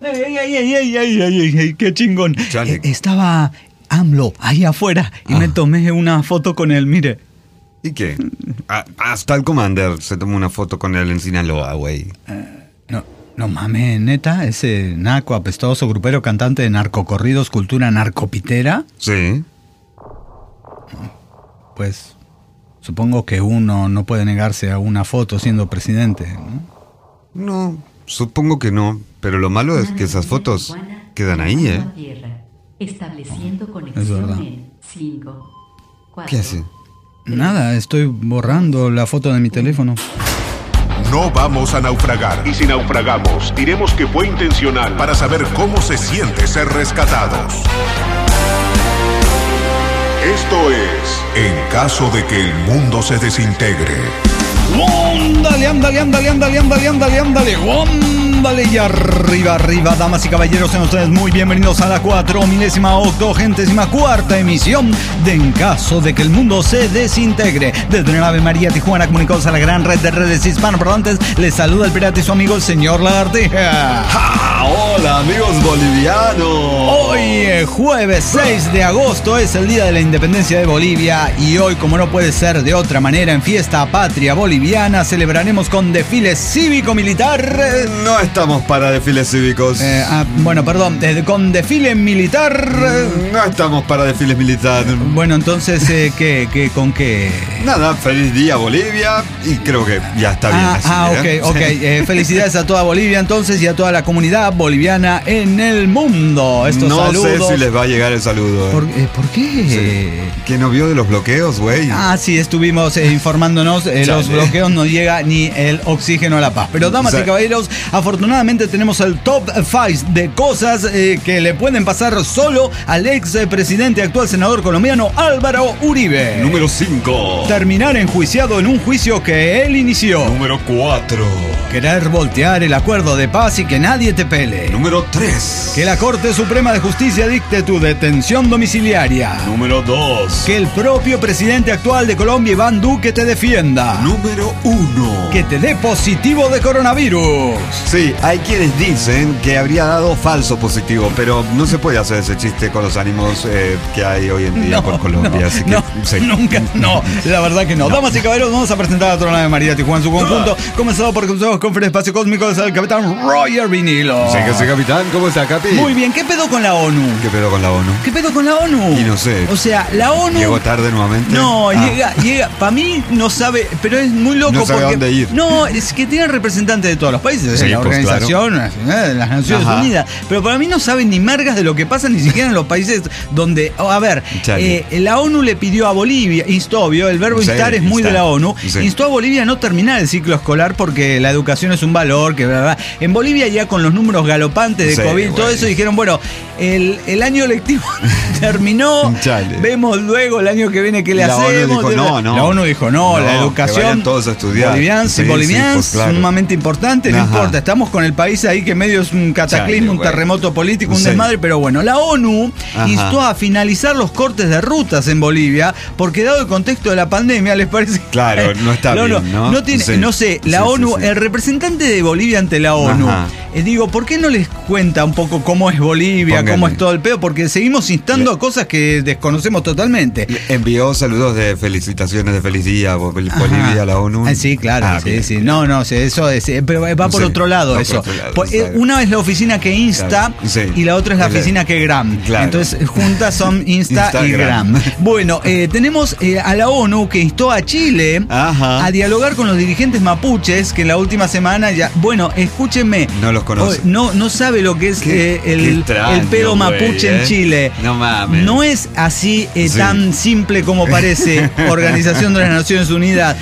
¡Ey! ¡Qué chingón! Estaba AMLO ahí afuera y me tomé una foto con él, mire. ¿Y qué? Hasta el Commander se tomó una foto con él en Sinaloa, güey. No mames, neta, ese naco apestoso grupero cantante de narcocorridos, cultura narcopitera. Sí. Pues supongo que uno no puede negarse a una foto siendo presidente, ¿no? No, supongo que no, pero lo malo es que esas fotos quedan ahí, ¿eh? Estableciendo conexión en 5, 4. ¿Qué hace? Nada, estoy borrando la foto de mi teléfono. No vamos a naufragar. Y si naufragamos, diremos que fue intencional para saber cómo se siente ser rescatados. Esto es En caso de que el mundo se desintegre. Ándale y arriba, damas y caballeros, sean ustedes muy bienvenidos a la 4.084ª emisión de En caso de que el mundo se desintegre. Desde la Ave María Tijuana, comunicados a la gran red de redes hispanoparlantes, les saluda el pirata y su amigo el señor Lagartija. Hola amigos bolivianos. Hoy, jueves 6 de agosto, es el día de la independencia de Bolivia y hoy, como no puede ser de otra manera, en fiesta patria boliviana, celebraremos con desfile cívico-militar. No estamos para desfiles cívicos. Con desfile militar. No estamos para desfiles militares. Bueno, entonces, ¿con qué? Nada, feliz día Bolivia y creo que ya está bien así. Ok. Felicidades a toda Bolivia entonces y a toda la comunidad boliviana en el mundo. No saludos. sé si les va a llegar el saludo. ¿Por qué? Sí. ¿Que no vio de los bloqueos, güey? Sí, estuvimos informándonos. Los bloqueos no llega ni el oxígeno a La Paz. Pero damas y caballeros, afortunadamente tenemos el top 5 de cosas que le pueden pasar solo al ex presidente actual senador colombiano Álvaro Uribe. Número 5. Terminar enjuiciado en un juicio que él inició. Número 4. Querer voltear el acuerdo de paz y que nadie te pele. Número 3. Que la Corte Suprema de Justicia dicte tu detención domiciliaria. Número 2. Que el propio presidente actual de Colombia, Iván Duque, te defienda. Número 1. Que te dé positivo de coronavirus. Sí, hay quienes dicen que habría dado falso positivo, pero no se puede hacer ese chiste con los ánimos que hay hoy en día por Colombia. No, la verdad que no. Damas y caballeros, vamos a presentar a la Ave María Tijuana en su conjunto, comenzado por Consejos Conferencia Espacio Cósmico, es el capitán Roger Vinilo. Sí, que sí, capitán, ¿cómo está, Capi? Muy bien, ¿qué pedo con la ONU? ¿Qué pedo con la ONU? Y no sé. O sea, la ONU... ¿Llegó tarde nuevamente? No, llega. Para mí no sabe, pero es muy loco no sabe porque... dónde ir. No, es que tiene representantes de todos los países, sí, de la Organización de las Naciones Unidas, pero para mí no saben ni mergas de lo que pasa ni siquiera en los países donde... la ONU le pidió a Bolivia, instó, ¿vio? El verbo instar es muy de la ONU, instó a Bolivia a no terminar el ciclo escolar porque la educación es un valor, que bla, bla. En Bolivia ya con los números galopantes de COVID y todo eso dijeron, bueno, el año lectivo terminó, vemos luego el año que viene qué le hacemos. La ONU dijo no, la educación todos a estudiar. boliviana es sumamente importante, no importa, estamos con el país ahí que medio es un cataclismo, un terremoto político, un desmadre, pero bueno, la ONU instó a finalizar los cortes de rutas en Bolivia porque dado el contexto de la pandemia les parece... Claro, no está bien, ¿no? No tiene, no sé, la ONU, el representante de Bolivia ante la ONU, digo, ¿por qué no les cuenta un poco cómo es Bolivia, cómo es todo el pedo? Porque seguimos instando a cosas que desconocemos totalmente. Envió saludos de felicitaciones de feliz día Bolivia a la ONU. Sí, claro, sí. No, eso es, pero va por otro lado eso. Una es la oficina que insta y la otra es la oficina que gram. Claro. Entonces, juntas son Insta y Gram. Bueno, tenemos a la ONU que instó a Chile a dialogar con los dirigentes mapuches que en la última semana ya... Bueno, escúchenme. No los conoce. No sabe lo que es el pedo mapuche en Chile. No mames. No es así tan simple como parece. Organización de las Naciones Unidas.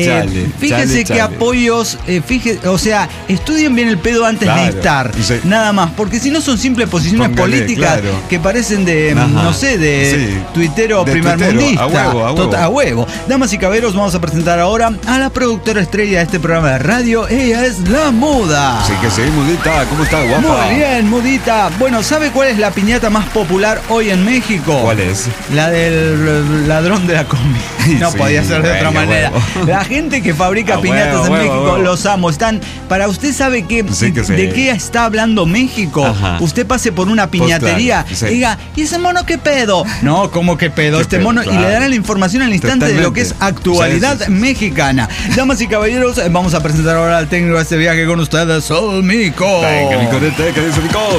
Fíjese que apoyos, o sea, estudien bien el pedo antes de instar. Nada más, porque si no son simples posiciones políticas que parecen de, no sé, de tuitero primermundista. A huevo. Damas y caballeros, vamos a presentar ahora a la productora estrella de este programa de radio. Ella es La Muda. Sí, que sí, Mudita. ¿Cómo está, guapa? Muy bien, Mudita. Bueno, ¿sabe cuál es la piñata más popular hoy en México? ¿Cuál es? La del ladrón de la combi. No sí, podía ser de otra manera. Huevo. La gente que fabrica piñatas en México, los amo. Están, para usted sabe que, sí. de qué está hablando México. Ajá. Usted pase por una piñatería Pues claro, y diga, ¿y ese mono qué pedo? No, ¿cómo qué pedo? ¿Qué Este pedo? mono, Claro. y le darán la información al instante de lo que es actualidad Sí. mexicana. Damas y caballeros, vamos a presentar ahora al técnico de este viaje con ustedes, el Mico. Venga, mi corete, ¿qué dice Mico?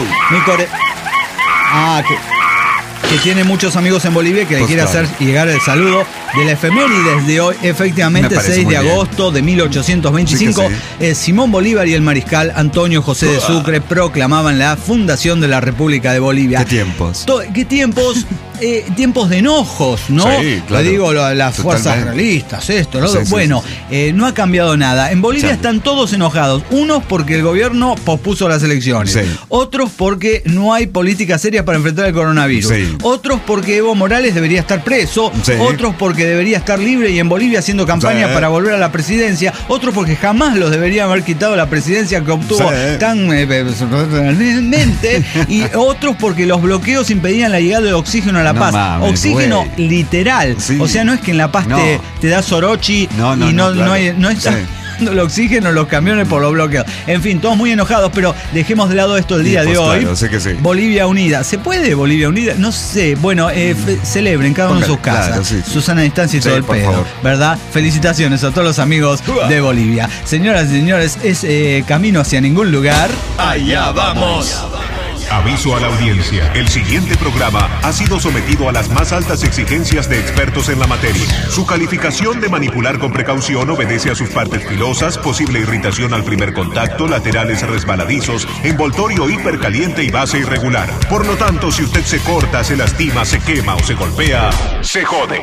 Que tiene muchos amigos en Bolivia que le Pues quiere claro. hacer llegar el saludo de la efemérides de hoy, efectivamente Me parece 6 de muy bien. agosto de 1825. Sí que Simón Bolívar y el mariscal Antonio José de Sucre proclamaban la fundación de la República de Bolivia. ¿Qué tiempos? ¿Qué tiempos? Tiempos de enojos, ¿no? Sí, claro. Le digo, las fuerzas Totalmente. realistas, esto, lo Sí, otro. sí, Bueno, no ha cambiado nada. En Bolivia Sí. están todos enojados. Unos porque el gobierno pospuso las elecciones. Sí. Otros porque no hay política seria para enfrentar el coronavirus. Sí. Otros porque Evo Morales debería estar preso. Sí. Otros porque debería estar libre y en Bolivia haciendo campaña Sí. para volver a la presidencia. Otros porque jamás los deberían haber quitado la presidencia que obtuvo Sí. tan realmente. Y otros porque los bloqueos impedían la llegada de oxígeno a La No Paz. mames, Oxígeno güey. literal. Sí. O sea, no es que en La Paz No. te da Sorochi No, y no claro. está Sí. el oxígeno, los camiones por los bloqueos. En fin, todos muy enojados, pero dejemos de lado esto el día de pues hoy. claro, sé que sí. Bolivia Unida. ¿Se puede Bolivia Unida? No sé. Bueno, celebren cada uno en sus casas. Claro, sí. Susana Distancia y Sí, todo el por pedo. favor. ¿Verdad? Felicitaciones a todos los amigos de Bolivia. Señoras y señores, es camino hacia ningún lugar. Allá vamos. Aviso a la audiencia. El siguiente programa ha sido sometido a las más altas exigencias de expertos en la materia. Su calificación de manipular con precaución obedece a sus partes filosas, posible irritación al primer contacto, laterales resbaladizos, envoltorio hipercaliente y base irregular. Por lo tanto, si usted se corta, se lastima, se quema o se golpea, se jode.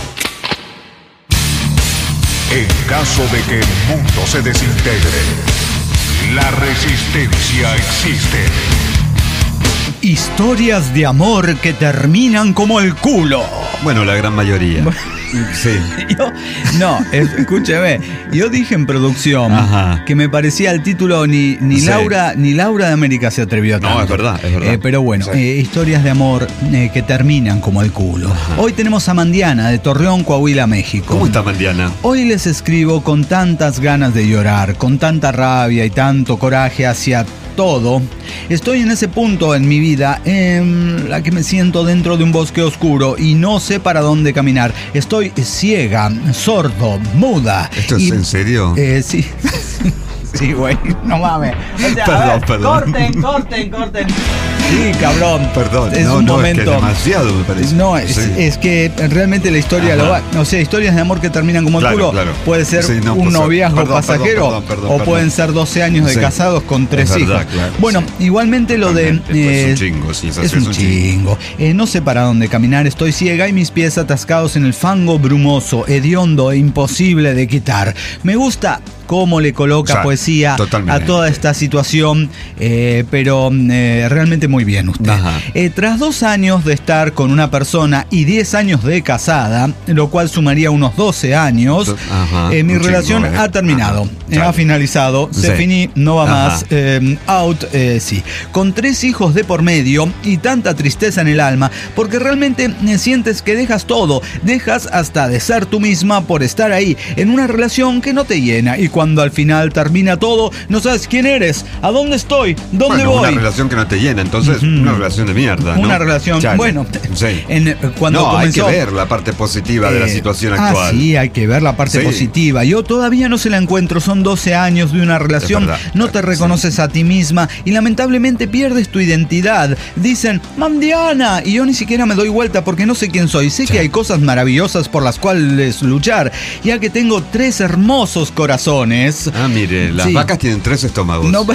En caso de que el mundo se desintegre, la resistencia existe. Historias de amor que terminan como el culo. Bueno, la gran mayoría. Sí. Escúcheme, yo dije en producción Ajá. que me parecía el título ni Sí. Laura de América se atrevió a tanto. No, es verdad, es verdad. Pero bueno, Sí. historias de amor que terminan como el culo. Hoy tenemos a Mandiana de Torreón, Coahuila, México. ¿Cómo está Mandiana? Hoy les escribo con tantas ganas de llorar, con tanta rabia y tanto coraje hacia todo. Estoy en ese punto en mi vida en la que me siento dentro de un bosque oscuro y no sé para dónde caminar. Estoy ciega, sordo, muda. ¿Esto es en serio? Sí. Sí, güey, no mames. O sea, Perdón, a ver, perdón. Corten. Sí, cabrón. Perdón, es un momento. es que demasiado me parece. No, Sí. es que realmente la historia Ajá. lo va. O sea, historias de amor que terminan como el Claro, culo. claro. Puede ser Sí, no, un pues, noviazgo perdón, pasajero perdón, o perdón. pueden ser 12 años de Sí. casados con 3 Es hijos. verdad, claro, Bueno, sí. igualmente lo de. Totalmente, pues, un chingo, sí, es un chingo. No sé para dónde caminar, estoy ciega y mis pies atascados en el fango brumoso, hediondo e imposible de quitar. Me gusta cómo le coloca O sea, poesía totalmente. a toda esta situación, pero realmente muy bien usted. Ajá. Tras 2 años de estar con una persona y 10 años de casada, lo cual sumaría unos 12 años, Ajá, mi un relación chingo, ha terminado, Ajá. ha finalizado, se Sí. finí, no va Ajá. más, out, sí. Con 3 hijos de por medio y tanta tristeza en el alma, porque realmente sientes que dejas todo, dejas hasta de ser tú misma por estar ahí, en una relación que no te llena, y cuando al final termina todo, no sabes quién eres, a dónde estoy, dónde Bueno, voy. una relación que no te llena, entonces una relación de mierda, ¿no? Una relación, Chale. bueno, Sí. cuando no, comenzó, hay que ver la parte positiva de la situación actual. Sí, hay que ver la parte Sí. positiva. Yo todavía no se la encuentro, son 12 años de una relación, Es verdad, no te reconoces a ti misma y lamentablemente pierdes tu identidad. Dicen, Mandiana, y yo ni siquiera me doy vuelta porque no sé quién soy. Sé que hay cosas maravillosas por las cuales luchar, ya que tengo 3 hermosos corazones. Ah, mire, las Sí. vacas tienen 3 estómagos. No,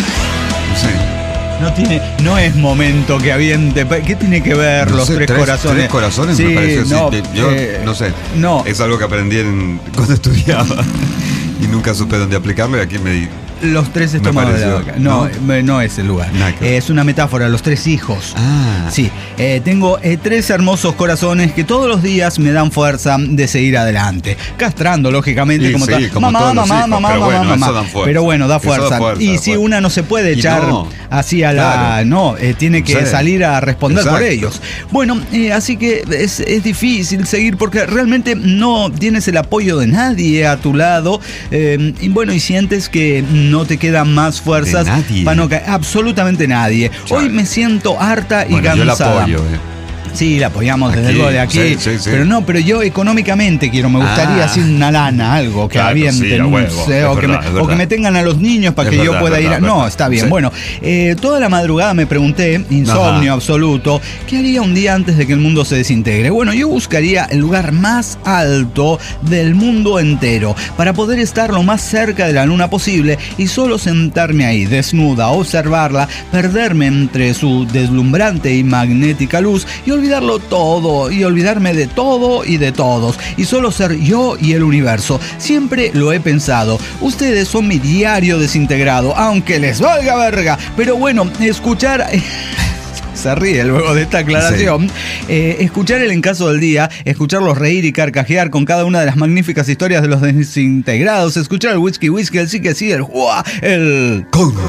Sí. no es momento que aviente. ¿Qué tiene que ver No los sé, 3 corazones? 3 corazones Sí, me pareció. no, sí, yo no sé. No. Es algo que aprendí cuando estudiaba y nunca supe dónde aplicarlo y aquí Los tres estómagos de la vaca. No es el lugar. Es una metáfora, los tres hijos. Sí. Tengo 3 hermosos corazones que todos los días me dan fuerza de seguir adelante. Castrando, lógicamente, como tal. Mamá. Pero bueno, da fuerza. Y si una no se puede echar así a la... tiene que salir a responder por ellos. Bueno, así que es difícil seguir porque realmente no tienes el apoyo de nadie a tu lado. Y bueno, y sientes que no te quedan más fuerzas para no caer. Absolutamente nadie. Hoy me siento harta y cansada. Yo la apoyo, Sí, la apoyamos desde luego de aquí. Sí. Pero yo económicamente me gustaría así una lana, algo que avienten, o que me tengan a los niños para que yo pueda ir. No, está bien. Sí. Bueno, toda la madrugada me pregunté, insomnio absoluto, ¿qué haría un día antes de que el mundo se desintegre? Bueno, yo buscaría el lugar más alto del mundo entero para poder estar lo más cerca de la luna posible y solo sentarme ahí, desnuda, observarla, perderme entre su deslumbrante y magnética luz y olvidarlo todo y olvidarme de todo y de todos y solo ser yo y el universo. Siempre lo he pensado. Ustedes son mi diario desintegrado, aunque les valga verga. Pero bueno, escuchar... Se ríe luego de esta aclaración. Escuchar el encaso del día, escucharlos reír y carcajear con cada una de las magníficas historias de los desintegrados, escuchar el whisky, el sí que sí, el juá, el...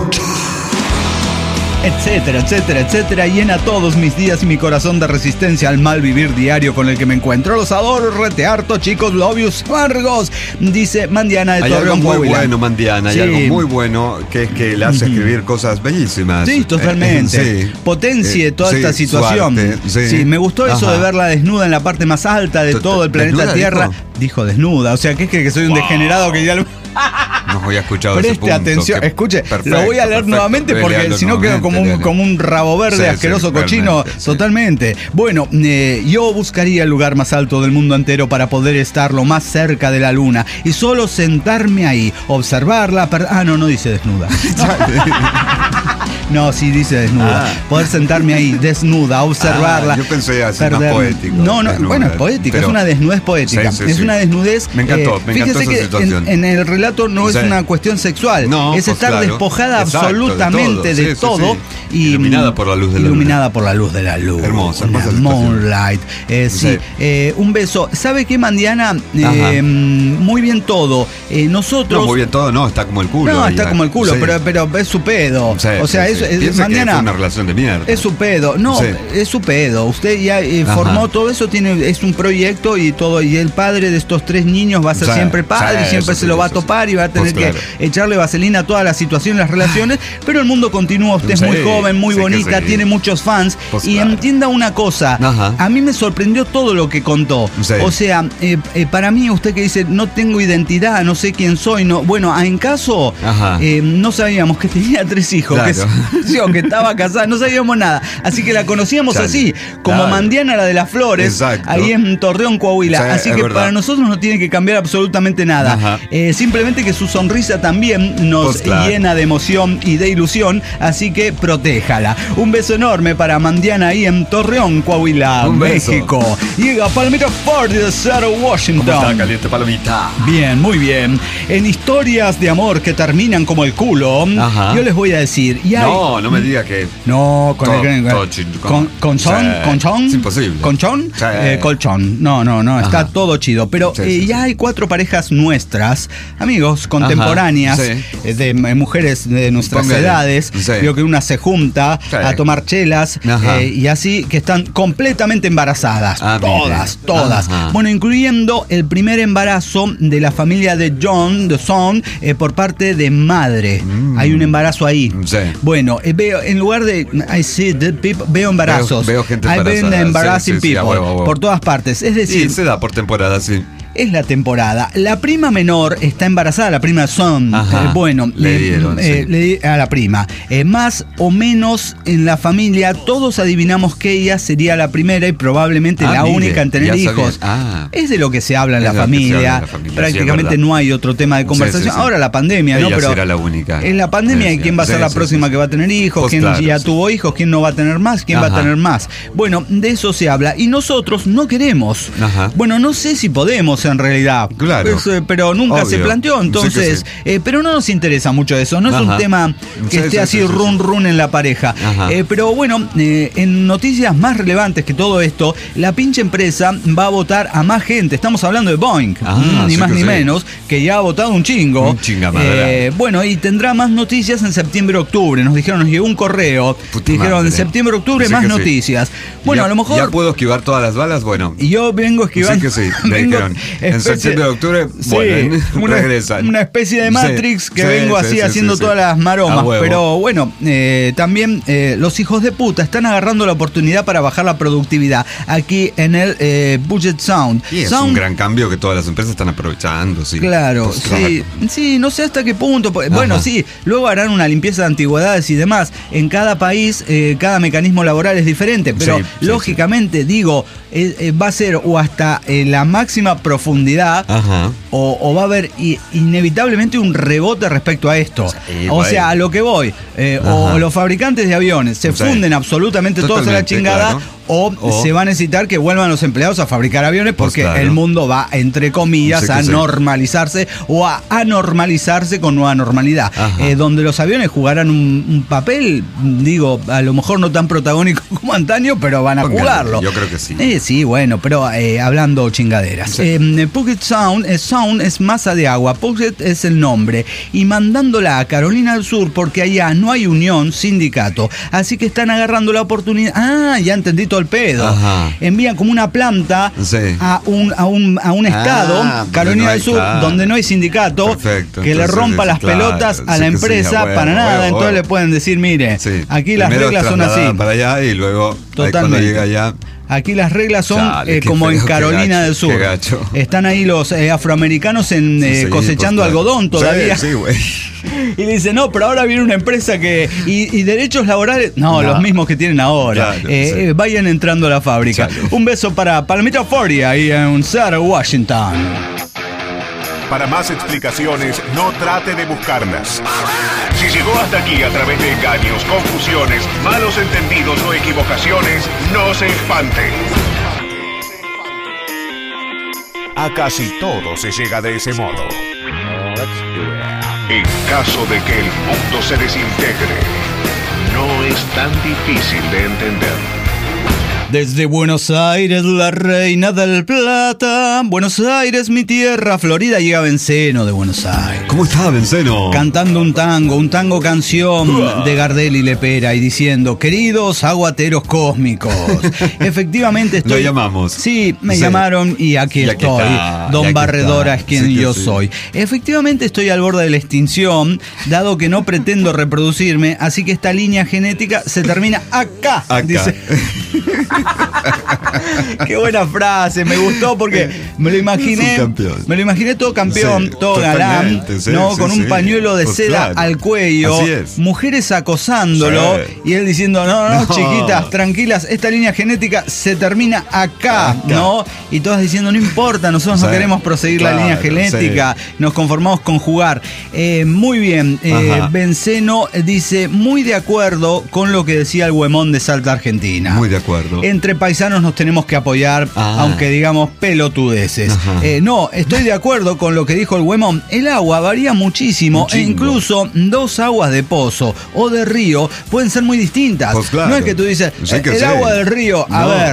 etcétera, llena todos mis días y mi corazón de resistencia al mal vivir diario con el que me encuentro. Los adoro, rete harto, chicos, love you, Margos, dice Mandiana de Torreón, Coahuila. Hay algo muy bueno, Mandiana, hay algo muy bueno que es que le hace escribir cosas bellísimas. Sí, totalmente. Potencie toda esta situación. Sí, me gustó eso de verla desnuda en la parte más alta de todo el planeta Tierra. Dijo desnuda, o sea, ¿qué cree que soy un degenerado que ya lo... No había escuchado Preste ese punto. Atención, escuche, lo voy a leer nuevamente porque si no quedo como un rabo verde asqueroso, cochino, totalmente. Bueno, yo buscaría el lugar más alto del mundo entero para poder estar lo más cerca de la luna y solo sentarme ahí, observarla. No dice desnuda. No, sí dice desnuda. Poder sentarme ahí, desnuda, observarla. Yo pensé así más poético. No, bueno, es poética, es una desnudez poética. Es una desnudez. Me encantó esa situación. En el relato no es una cuestión sexual, es estar despojada absolutamente de todo. Y iluminada por la luz de la luna. Iluminada por la luz de la luna. Hermosa Moonlight. Un beso. ¿Sabe qué, Mandiana? Muy bien todo. Nosotros. No, muy bien todo, no, está como el culo. No, está como el culo, pero es su pedo. O sea, es Mandiana. Es una relación de mierda. Es su pedo. No, es su pedo. Usted ya formó todo eso, es un proyecto y todo. Y el padre de estos 3 niños va a ser siempre padre y siempre se lo va a topar y va a tener que echarle vaselina a toda la situación, las relaciones. Pero el mundo continúa. Usted es muy joven, muy bonita, tiene muchos fans. Y entienda una cosa. A mí me sorprendió todo lo que contó. O sea, para mí, usted que dice, no tengo identidad, no sé quién soy. Bueno, en caso, no sabíamos que tenía 3 hijos. Que estaba casada, no sabíamos nada. Así que la conocíamos así, como Mandiana, la de las flores, ahí en Torreón, Coahuila. Así que para nosotros no tiene que cambiar absolutamente nada. Simplemente que su sonrisa también nos llena de emoción y de ilusión, así que protéjala. Un beso enorme para Mandiana ahí en Torreón, Coahuila, México. Llega Palomita Ford de Seattle, Washington. ¿Cómo está, caliente Palomita? Bien, muy bien. En historias de amor que terminan como el culo, yo les voy a decir. No me diga que. No, ¿Conchón? Es imposible. ¿Conchón? Colchón. No, está todo chido. Pero ya hay 4 parejas nuestras, amigos, contemporáneas, de mujeres de nuestras edades. Creo que una se junta a tomar chelas y así, que están completamente embarazadas. Todas. Bueno, incluyendo el primer embarazo de la familia de John, de Son, por parte de madre. Hay un embarazo ahí. Bueno, veo, en lugar de I see dead people, veo embarazos. Veo gente embarazada. I been embarrassing people por todas partes. Es decir, se da por temporada, es la temporada. La prima menor está embarazada, la prima Son. Bueno, le dieron a la prima. Más o menos en la familia todos adivinamos que ella sería la primera y probablemente la única en tener hijos. Es de lo que se habla en la familia. Prácticamente no hay otro tema de conversación. Ahora la pandemia, ella ¿no? Pero será la única. En la pandemia, ¿quién va a ser la próxima que va a tener hijos? ¿Quién ya tuvo hijos? ¿Quién no va a tener más? ¿Quién va a tener más? Bueno, de eso se habla. Y nosotros no queremos. Bueno, no sé si podemos en realidad. Claro. Pero nunca se planteó, entonces. Pero no nos interesa mucho eso. No es un tema que esté así run en la pareja. Pero bueno, en noticias más relevantes que todo esto, la pinche empresa va a votar a más gente. Estamos hablando de Boeing, ni más ni menos, que ya ha votado un chingo. Bueno, y tendrá más noticias en septiembre-octubre. Nos dijeron, nos llegó un correo. Dijeron, en septiembre-octubre más noticias. Bueno, ya, a lo mejor. ¿Ya puedo esquivar todas las balas? Bueno. Y yo vengo esquivando. Sí, me dijeron. En septiembre-octubre, bueno, regresan. Una especie de Matrix que vengo así haciendo todas las maromas. Pero bueno, también los hijos de puta están agarrando la oportunidad para bajar la productividad aquí en el Puget Sound. Y es un gran cambio que todas las empresas están aprovechando. Claro, sí, no sé hasta qué punto. Bueno, sí, luego harán una limpieza de antigüedades y demás. En cada país, cada mecanismo laboral es diferente, pero lógicamente, digo, va a ser o hasta la máxima profundidad o va a haber inevitablemente un rebote respecto a esto. O sea, a lo que voy, o los fabricantes de aviones se funden absolutamente todos a la chingada, claro. O se va a necesitar que vuelvan los empleados a fabricar aviones porque el mundo va, entre comillas, a normalizarse o a anormalizarse con nueva normalidad. Donde los aviones jugarán un papel, digo, a lo mejor no tan protagónico como antaño, pero van a jugarlo. Yo creo que sí. Sí, bueno, pero hablando chingaderas. Puget Sound es masa de agua, Puget es el nombre, y mandándola a Carolina del Sur porque allá no hay unión, sindicato, así que están agarrando la oportunidad. Ya entendí todo el pedo. Envían como una planta a un estado, Carolina del Sur, donde no hay sindicato, que le rompa las pelotas a la empresa para nada. Entonces le pueden decir, mire, aquí las reglas son así. Para allá y luego cuando llega allá. Aquí las reglas son como en Carolina del Sur. Están ahí los afroamericanos cosechando algodón todavía. Y le dicen, no, pero ahora viene una empresa que... Y derechos laborales... No, los mismos que tienen ahora. Vayan entrando a la fábrica. Un beso para Palomita 40 ahí en Seattle, Washington. Para más explicaciones, no trate de buscarlas. Si llegó hasta aquí a través de engaños, confusiones, malos entendidos o equivocaciones, no se espante. A casi todo se llega de ese modo. En caso de que el mundo se desintegre, no es tan difícil de entender. Desde Buenos Aires, la reina del Plata, Buenos Aires, mi tierra, Florida, llega Benceno de Buenos Aires. ¿Cómo está Benceno? Cantando un tango canción de Gardel y Lepera y diciendo, queridos aguateros cósmicos. Efectivamente estoy... Lo llamamos. Sí, me llamaron y aquí estoy. Está, Don Barredora es quien yo soy. Efectivamente estoy al borde de la extinción, dado que no pretendo reproducirme, así que esta línea genética se termina acá. Dice... Qué buena frase, me gustó porque me lo imaginé todo campeón, todo galán, ¿no? Con un pañuelo de seda al cuello, mujeres acosándolo y él diciendo, no, chiquitas, tranquilas, esta línea genética se termina acá, ¿no? Y todas diciendo, no importa, nosotros no queremos proseguir la línea genética, nos conformamos con jugar. Muy bien, Benceno dice, muy de acuerdo con lo que decía el Huemón de Salta, Argentina. Muy de acuerdo. Entre paisanos nos tenemos que apoyar, aunque digamos pelotudeces. No, estoy de acuerdo con lo que dijo el Huemón. El agua varía muchísimo e incluso dos aguas de pozo o de río pueden ser muy distintas. Pues claro. No es que tú dices, agua del río,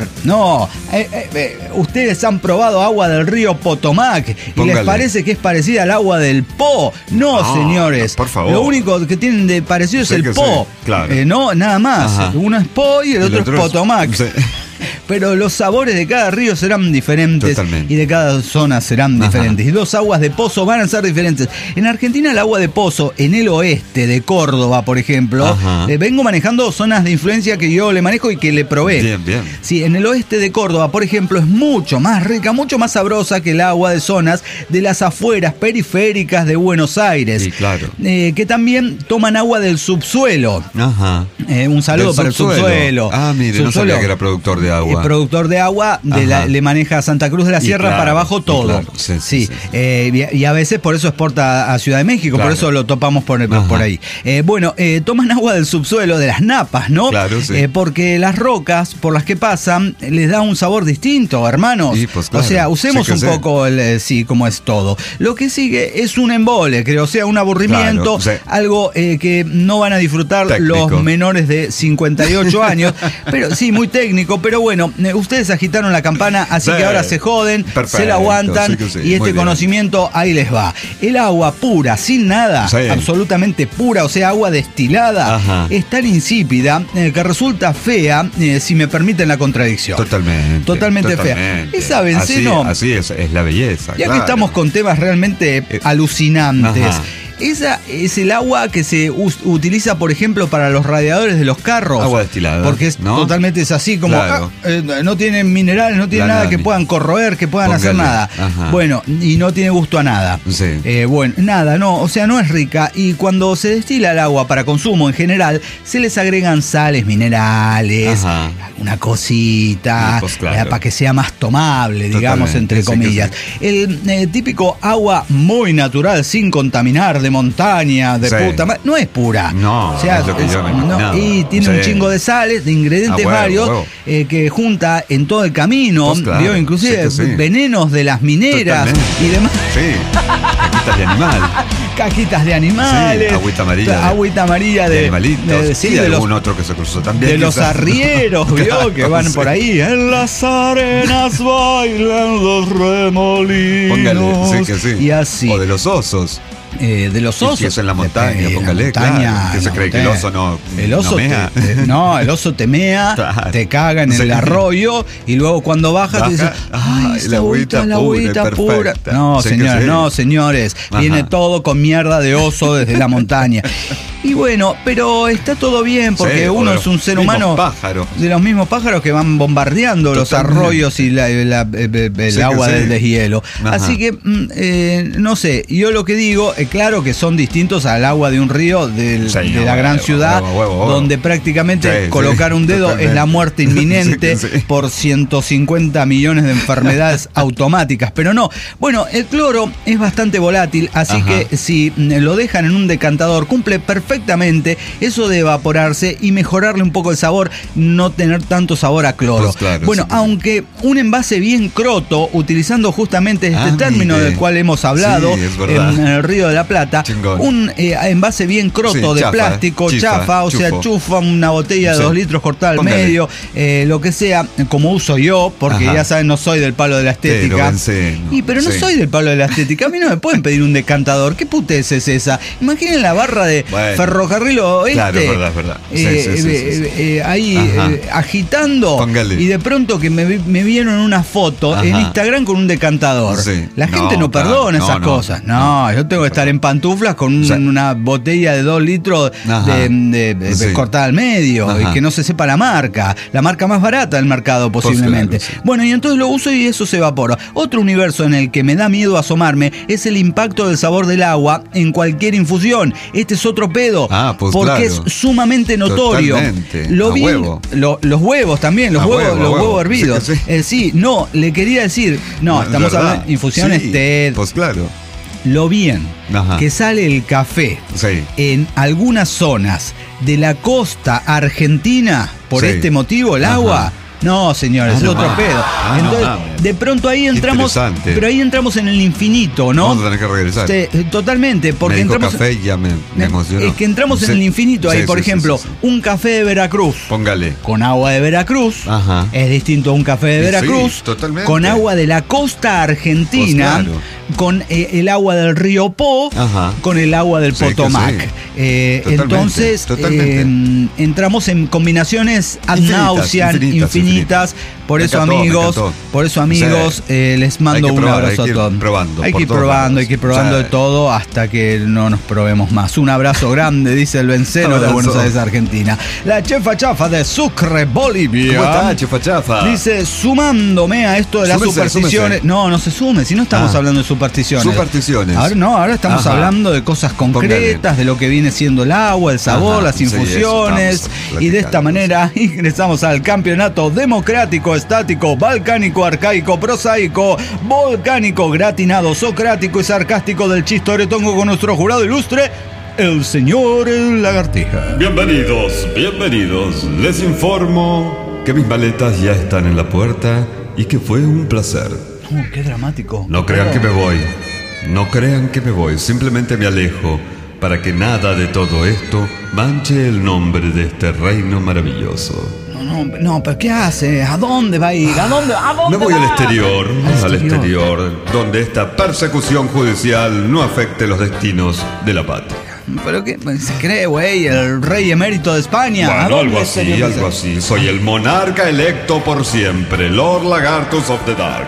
ustedes han probado agua del río Potomac y les parece que es parecida al agua del Po. No, señores. Por favor. Lo único que tienen de parecido es el Po. Claro. No, nada más. Uno es Po y el otro es Potomac. Pero los sabores de cada río serán diferentes. Totalmente. Y de cada zona serán diferentes. Y los aguas de pozo van a ser diferentes. En Argentina el agua de pozo, en el oeste de Córdoba, por ejemplo, vengo manejando zonas de influencia que yo le manejo y que le probé. Bien. Sí, en el oeste de Córdoba, por ejemplo, es mucho más rica, mucho más sabrosa que el agua de zonas de las afueras periféricas de Buenos Aires. Sí, claro. Que también toman agua del subsuelo. Un saludo para el subsuelo. Mire, no sabía que era productor de agua. Productor de agua, le maneja Santa Cruz de la Sierra para abajo todo. Claro, sí. Y a veces por eso exporta a Ciudad de México, por eso lo topamos por ahí. Toman agua del subsuelo, de las napas, ¿no? Claro, sí. Porque las rocas por las que pasan les da un sabor distinto, hermanos. Sí, pues, claro. O sea, usemos un poco como es todo. Lo que sigue es un embole, creo, o sea, un aburrimiento, algo que no van a disfrutar los menores de 58 años, pero sí, muy técnico, pero bueno, ustedes agitaron la campana, así que ahora se joden, se la aguantan, y este conocimiento ahí les va. El agua pura, sin nada, absolutamente pura, o sea, agua destilada, es tan insípida que resulta fea, si me permiten la contradicción. Totalmente fea. Esa benceno. Así es la belleza. Ya que estamos con temas realmente alucinantes. Esa es el agua que se utiliza, por ejemplo, para los radiadores de los carros. Agua destilada. Porque totalmente es así, como no tienen minerales, no tiene nada que puedan corroer, que puedan hacer nada. Bueno, y no tiene gusto a nada. Nada, o sea, no es rica. Y cuando se destila el agua para consumo en general, se les agregan sales minerales, una cosita, para que sea más tomable, digamos, entre comillas. El típico agua muy natural, sin contaminar, de montaña, de puta madre, no es pura. No, o sea, es lo que yo me imaginaba. Y tiene un chingo de sales, de ingredientes varios, que junta en todo el camino, vio inclusive venenos de las mineras y demás. Caquitas de animal. Caquitas de animales. Agüita amarilla de animalitos. De algún otro que se cruzó también. De los arrieros, vio, que van por ahí. En las arenas bailan los remolinos. Póngale, y así. O de los osos. De los osos. Si eso en la montaña, póngale, claro. ¿Qué se cree que el oso no mea? El oso te mea, te caga en el arroyo, y luego cuando bajas te dice, ay, la agüita pura. No, señores, viene todo con mierda de oso desde la montaña. Y bueno, pero está todo bien, porque uno es un ser humano de los mismos pájaros que van bombardeando los arroyos y el agua del deshielo. Así que, no sé, yo lo que digo, claro que son distintos al agua de un río de la gran ciudad, donde prácticamente colocar un dedo es la muerte inminente por 150 millones de enfermedades automáticas. Pero no, bueno, el cloro es bastante volátil, así que si lo dejan en un decantador, cumple perfectamente eso de evaporarse y mejorarle un poco el sabor, no tener tanto sabor a cloro. Aunque un envase bien croto, utilizando justamente este término del cual hemos hablado en el Río de la Plata, un envase bien croto de plástico, chafa, o sea, chufa, una botella de 2 litros cortada al medio, lo que sea, como uso yo, porque ya saben, no soy del palo de la estética. Pero no soy del palo de la estética, a mí no me pueden pedir un decantador. ¿Qué putez es esa? Imaginen la barra de Ferrocarril Oeste. Claro, es verdad. Ahí agitando. Póngale. Y de pronto que me vieron una foto en Instagram con un decantador. La gente no perdona esas cosas. Yo tengo que estar en pantuflas con una botella de 2 litros de cortada al medio y que no se sepa la marca más barata del mercado posiblemente. Bueno, y entonces lo uso y eso se evapora. Otro universo en el que me da miedo asomarme es el impacto del sabor del agua en cualquier infusión. Este es otro pedo, porque es sumamente notorio. Los huevos también, los huevos hervidos. Le quería decir, estamos hablando de infusiones TED. Lo bien que sale el café en algunas zonas de la costa argentina por este motivo, el agua. No, señores, es otro pedo. Entonces, de pronto ahí entramos, pero ahí entramos en el infinito, ¿no? Vamos a tener que regresar. Totalmente, porque entramos. Café ya me emocionó. Es que entramos en el infinito ahí, por ejemplo, un café de Veracruz. Póngale. Con agua de Veracruz. Es distinto a un café de Veracruz. Totalmente. Con agua de la costa argentina. Con el agua del río Po. Con el agua del Potomac. Entonces, entramos en combinaciones ad nauseam, infinitas. Por eso, amigos, amigos, les mando un abrazo a todos. Hay que ir probando de todo hasta que no nos probemos más. Un abrazo grande, dice el Benceno de Buenos Aires, Argentina. La Chefa Chafa de Sucre, Bolivia. ¿Cómo está, Chefa Chafa? Dice, sumándome a esto de las supersticiones. No se sume, si no estamos hablando de supersticiones. Ahora estamos hablando de cosas concretas, de lo que viene siendo el agua, el sabor, las infusiones. Y de esta manera ingresamos al campeonato democrático, estático, balcánico, arcaico, prosaico, volcánico, gratinado, socrático y sarcástico del Chistoretongo con nuestro jurado ilustre, el señor Lagartija. Bienvenidos. Les informo que mis maletas ya están en la puerta y que fue un placer. Qué dramático. No crean que me voy. Simplemente me alejo para que nada de todo esto manche el nombre de este reino maravilloso. No, pero ¿qué hace? ¿A dónde va a ir? ¿A dónde me voy al exterior, donde esta persecución judicial no afecte los destinos de la patria. ¿Pero qué se cree, güey? ¿El rey emérito de España? Bueno, algo así. Soy el monarca electo por siempre, Lord Lagartus of the Dark.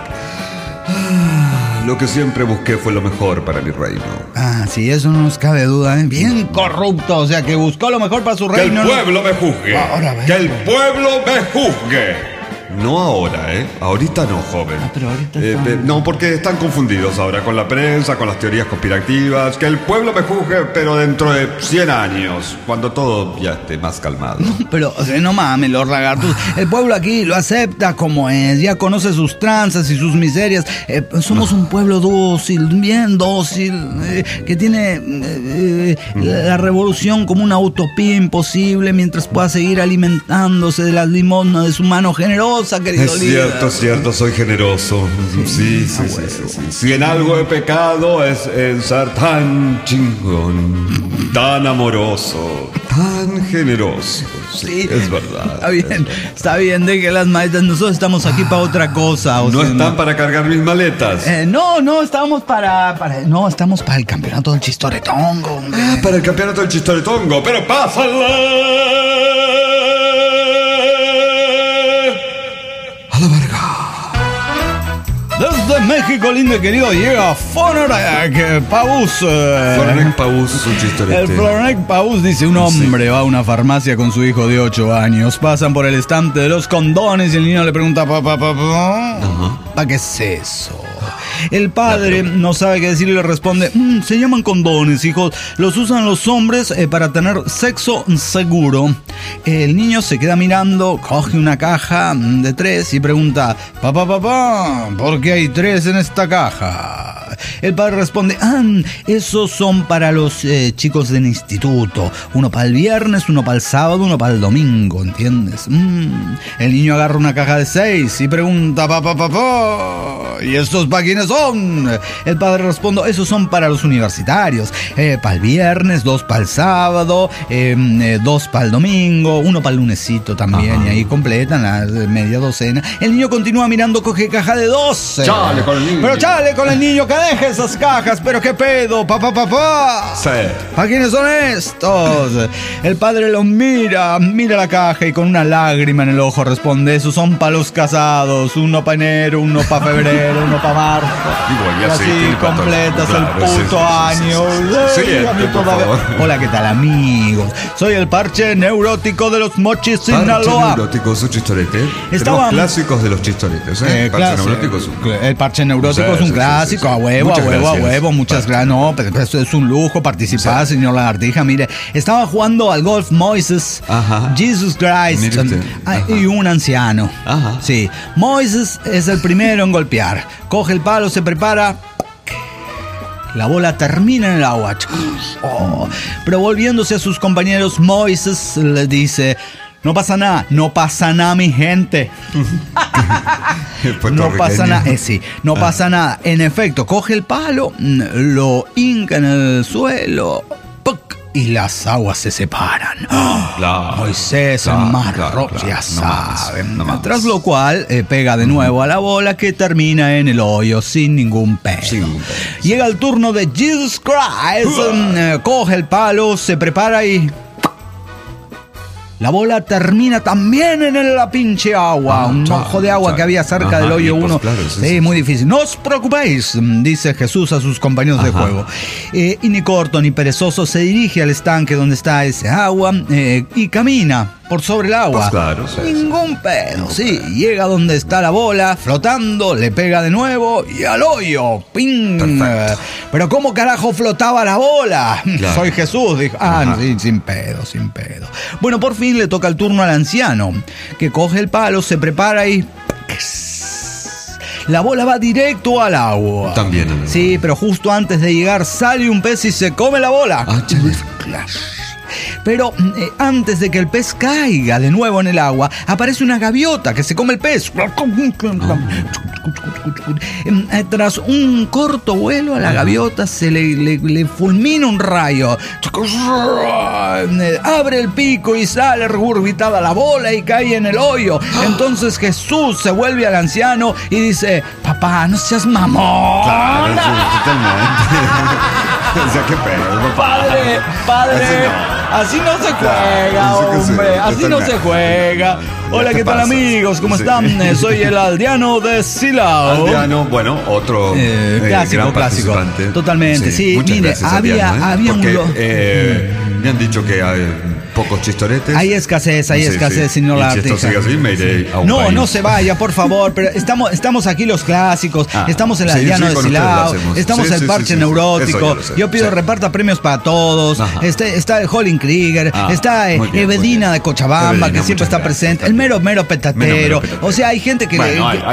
Lo que siempre busqué fue lo mejor para mi reino. Sí, eso no nos cabe duda, ¿eh? Bien corrupto, o sea, que buscó lo mejor para su reino. Que el pueblo me juzgue. Que el pueblo me juzgue. No ahora, ¿eh? Ahorita no, joven. Pero ahorita no, porque están confundidos ahora con la prensa, con las teorías conspirativas. Que el pueblo me juzgue, pero dentro de 100 años, cuando todo ya esté más calmado. Pero, no mames, Lord Lagartus. El pueblo aquí lo acepta como es, ya conoce sus tranzas y sus miserias. Somos un pueblo dócil, bien dócil, que tiene la revolución como una utopía imposible mientras pueda seguir alimentándose de las limosnas de su mano generosa. Es cierto, soy generoso. Sí. Si en algo he pecado es en ser tan chingón, tan amoroso, tan generoso. Sí, es verdad. Está bien, deje las maletas. Nosotros estamos aquí para otra cosa. ¿No están para cargar mis maletas? No, estamos estamos para el campeonato del Chistoretongo. Para el campeonato del Chistoretongo. Pero pásale. Desde México, lindo y querido, llega Florenec Paus. Florenec Paus es un chiste. El Florenec Paus dice: un hombre va a una farmacia con su hijo de 8 años. Pasan por el estante de los condones y el niño le pregunta: ¿para qué es eso? El padre no sabe qué decir y le responde: se llaman condones, hijos. Los usan los hombres para tener sexo seguro. El niño se queda mirando, coge una caja de 3 y pregunta: papá, ¿por qué hay 3 en esta caja? El padre responde: esos son para los chicos del instituto. Uno para el viernes, uno para el sábado, uno para el domingo, ¿entiendes? El niño agarra una caja de 6 y pregunta: papá, ¿y estos para quiénes son? El padre responde: esos son para los universitarios. Para el viernes, 2 para el sábado, 2 para el domingo, 1 para el lunesito también. Y ahí completan la media docena. El niño continúa mirando, coge caja de 12. Chale con el niño. Pero chale con el niño, que deje esas cajas. Pero qué pedo, papá. Sí. ¿Para quiénes son estos? El padre lo mira la caja y con una lágrima en el ojo responde: esos son para los casados. 1 para enero, 1 para febrero, 1 para marzo. Y así completas el puto año. Hola, ¿qué tal, amigos? Soy el parche neurótico de los Mochis, Sinaloa. Neurótico, su chistorete. Los clásicos de los chistoretes, ¿eh? El parche neurótico es un clásico. A huevo. Muchas gracias. No, pero eso es un lujo participar, señor Lagartija. Mire, estaba jugando al golf Moises, Jesus Christ y un anciano. Sí, Moises es el primero en golpear. Coge el palo, se prepara. La bola termina en el agua. Pero volviéndose a sus compañeros, Moises le dice: no pasa nada, mi gente. No pasa nada. No pasa nada. En efecto, coge el palo, lo hinca en el suelo, y las aguas se separan. Moisés, el mar rojo, ya saben. Tras lo cual, pega de nuevo a la bola, que termina en el hoyo sin ningún pedo. Llega el turno de Jesus Christ. Coge el palo, se prepara y... La bola termina también en la pinche agua. Un ojo de agua que había cerca del hoyo 1. Claro, sí, muy difícil. No os preocupéis, dice Jesús a sus compañeros de juego. Y ni corto ni perezoso se dirige al estanque donde está ese agua y camina por sobre el agua. Pues claro, sí, Ningún pedo, sí. Llega donde está la bola, flotando, le pega de nuevo y al hoyo. ¡Ping! Pero ¿cómo carajo flotaba la bola? Claro. Soy Jesús, dijo. Sí, sin pedo. Bueno, por fin le toca el turno al anciano, que coge el palo, se prepara y... La bola va directo al agua. También. Sí, pero justo antes de llegar sale un pez y se come la bola. Pero antes de que el pez caiga de nuevo en el agua, aparece una gaviota que se come el pez. Tras un corto vuelo a la gaviota se le fulmina un rayo. Abre el pico y sale regurgitada la bola y cae en el hoyo. Entonces Jesús se vuelve al anciano y dice: papá, no seas mamón. Claro, sí, totalmente. O sea, qué pedo. Padre. Así no se juega, hombre. Así no se juega. Hola, ¿qué tal, amigos? ¿Cómo están? Soy el aldeano de Silao. Aldeano, bueno, otro clásico. Totalmente, sí. Mire, había me han dicho que hay pocos chistoretes. Hay escasez, señor Artija. Si esto sigue así, me iré a un país. No se vaya, por favor. Pero estamos aquí los clásicos. Estamos en el aldeano de Silao. Estamos en el parche neurótico. Yo pido reparta premios para todos. Está el Holling Krieger. Está Evedina de Cochabamba, que siempre está presente. El mero petatero. O sea, hay gente que...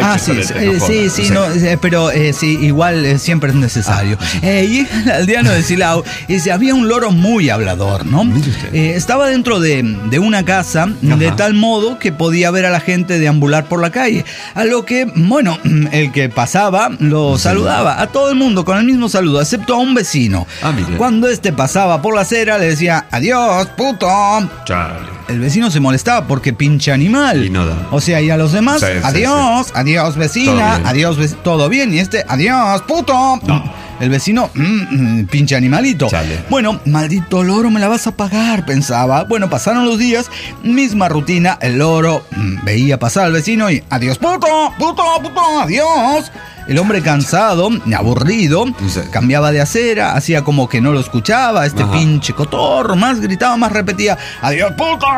pero igual siempre es necesario. Y el aldeano de Silao dice: había un loro muy hablador, ¿no? Estaba dentro de una casa, de tal modo que podía ver a la gente deambular por la calle. A lo que, bueno, el que pasaba lo saludaba a todo el mundo con el mismo saludo, excepto a un vecino. Cuando este pasaba por la acera, le decía: adiós, puto. Chale. El vecino se molestaba porque pinche animal. Y no da. O sea, y a los demás: adiós, vecina, adiós, todo bien. Y este: adiós, puto. No. El vecino: pinche animalito. Chale. Bueno, maldito loro, me la vas a pagar, pensaba. Bueno, pasaron los días, misma rutina. El loro veía pasar al vecino y: adiós, puto, adiós. El hombre, cansado, aburrido, cambiaba de acera, hacía como que no lo escuchaba. Este pinche cotorro más gritaba, más repetía: adiós, puta,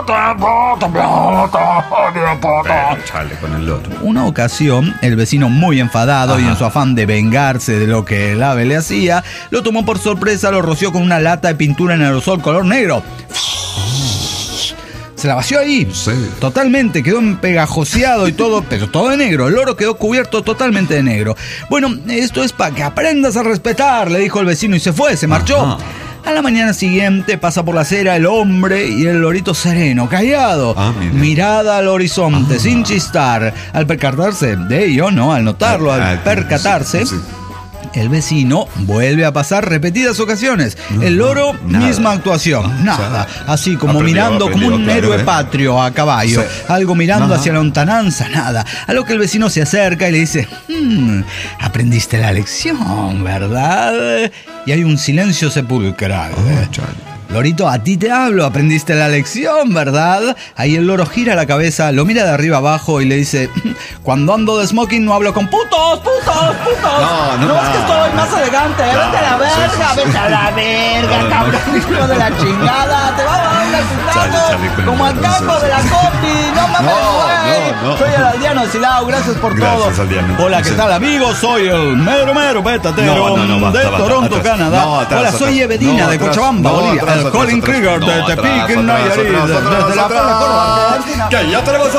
adiós, puta. Chale con el loro. Una ocasión, el vecino, muy enfadado y en su afán de vengarse de lo que el ave le hacía, lo tomó por sorpresa, lo roció con una lata de pintura en aerosol color negro. Se la vació ahí, totalmente, quedó empegajoseado y todo, pero todo de negro. El loro quedó cubierto totalmente de negro. Bueno, esto es para que aprendas a respetar, le dijo el vecino y se fue, se marchó. A la mañana siguiente pasa por la acera el hombre y el lorito sereno, callado, mirada al horizonte, sin chistar. Al percatarse de ello, ¿no? Al notarlo, al percatarse... El vecino vuelve a pasar repetidas ocasiones. El loro, misma actuación. Nada. Así como mirando como un héroe patrio a caballo. Algo mirando hacia la lontananza. Nada. A lo que el vecino se acerca y le dice: aprendiste la lección, ¿verdad? Y hay un silencio sepulcral. Lorito, a ti te hablo, aprendiste la lección, ¿verdad? Ahí el loro gira la cabeza, lo mira de arriba abajo y le dice: cuando ando de smoking no hablo con putos. No es que estoy más elegante. Vete a la verga, cabrón, hijo de la chingada. Te va a dar un resultado como al campo de la combi. No mames, güey. Soy el aldeano de Silao, gracias por todo. Hola, ¿qué tal, amigos? Soy el mero petatero de Toronto, Canadá. Hola, soy Evedina de Cochabamba, Bolivia. Holling Krieger de Tepic, Nayarit, desde la Curva Argentina. ¡Que ya tenemos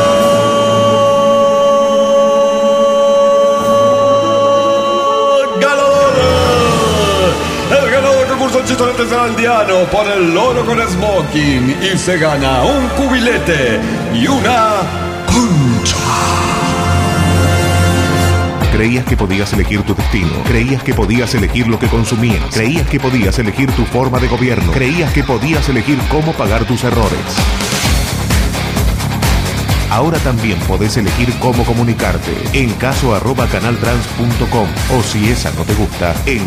ganador! El ganador del concurso Chistoretes del Aldeano por el loro con smoking y se gana un cubilete y una concha. Creías que podías elegir tu destino. Creías que podías elegir lo que consumías. Creías que podías elegir tu forma de gobierno. Creías que podías elegir cómo pagar tus errores. Ahora también podés elegir cómo comunicarte. En caso@canaltrans.com. O si esa no te gusta, en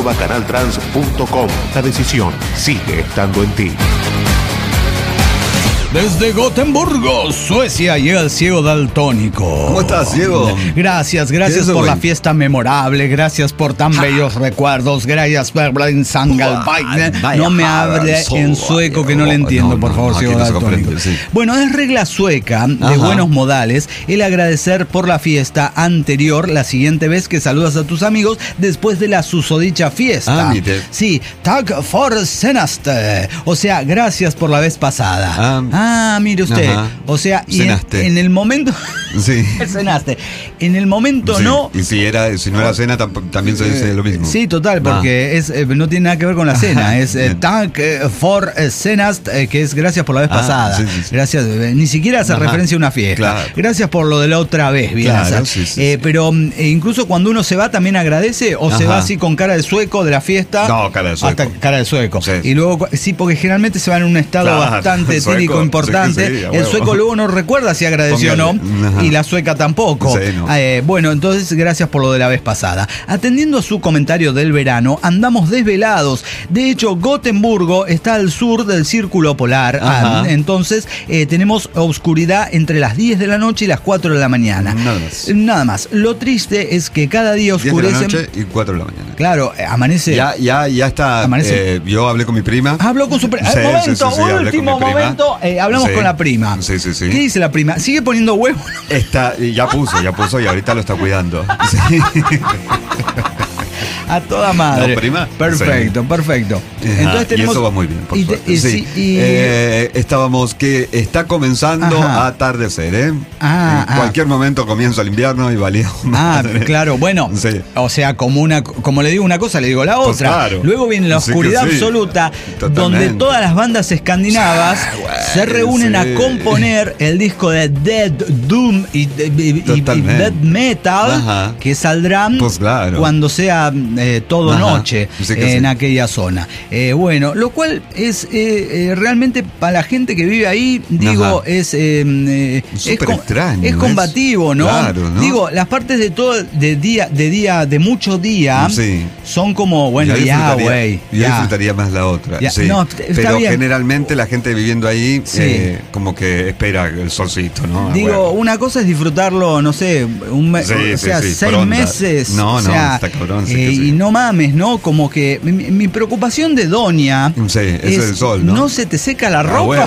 caso@canaltrans.com. La decisión sigue estando en ti. Desde Gotemburgo, Suecia, llega el ciego daltónico. ¿Cómo estás, Diego? Gracias por la fiesta memorable, gracias por tan bellos recuerdos, gracias por en Sangalbaine. No me hable en sueco que no le entiendo, por favor, ciego daltónico. Bueno, es regla sueca de buenos modales el agradecer por la fiesta anterior la siguiente vez que saludas a tus amigos después de la susodicha fiesta. Sí, tack for senaste, o sea, gracias por la vez pasada. Mire usted. O sea, y en el momento. Sí. Cenaste. En el momento sí. No. Y si no era cena, también se dice lo mismo. Sí, total, porque no tiene nada que ver con la cena. Es thank for cenast, que es gracias por la vez pasada. Sí. Gracias. Ni siquiera hace referencia a una fiesta. Claro. Gracias por lo de la otra vez, bien. Claro, sí. Pero incluso cuando uno se va, también agradece o se va así con cara de sueco de la fiesta. No, cara de sueco. Hasta cara de sueco. Sí. Y luego, sí, porque generalmente se va en un estado bastante típico, importante. Sí, el sueco luego no recuerda si agradeció o no, y la sueca tampoco. Sí, no. Bueno, entonces gracias por lo de la vez pasada. Atendiendo a su comentario del verano, andamos desvelados. De hecho, Gotemburgo está al sur del círculo polar. Entonces tenemos oscuridad entre las 10 de la noche y las 4 de la mañana. Nada más. Lo triste es que cada día oscurece. 10 de la noche y 4 de la mañana. Claro, amanece. Ya está. Yo hablé con mi prima. Habló con su prima. Último momento. Hablamos con la prima. Sí. ¿Qué dice la prima? ¿Sigue poniendo huevos? Ya puso y ahorita lo está cuidando. Sí. A toda madre. ¿No, prima? Perfecto. Entonces tenemos... Y eso va muy bien, por suerte. Estábamos que está comenzando a atardecer, en cualquier momento comienza el invierno y valía madre. Claro, bueno, o sea, como le digo una cosa, le digo la otra. Pues claro. Luego viene la oscuridad absoluta, donde todas las bandas escandinavas se reúnen a componer el disco de Dead Doom y Dead Metal, que saldrán cuando sea todo noche en aquella zona. Bueno, lo cual es realmente para la gente que vive ahí, digo, es extraño. Es combativo, ¿no? Claro, ¿no? Digo, las partes de mucho día son como, bueno, güey. Yo disfrutaría más la otra. No, pero bien. Generalmente la gente viviendo ahí como que espera el solcito, ¿no? Digo, una cosa es disfrutarlo, no sé, un mes, 6 meses. No, está cabrón. Y no mames, ¿no? Como que mi preocupación de Doña es el sol, ¿no? ¿No se te seca la ropa?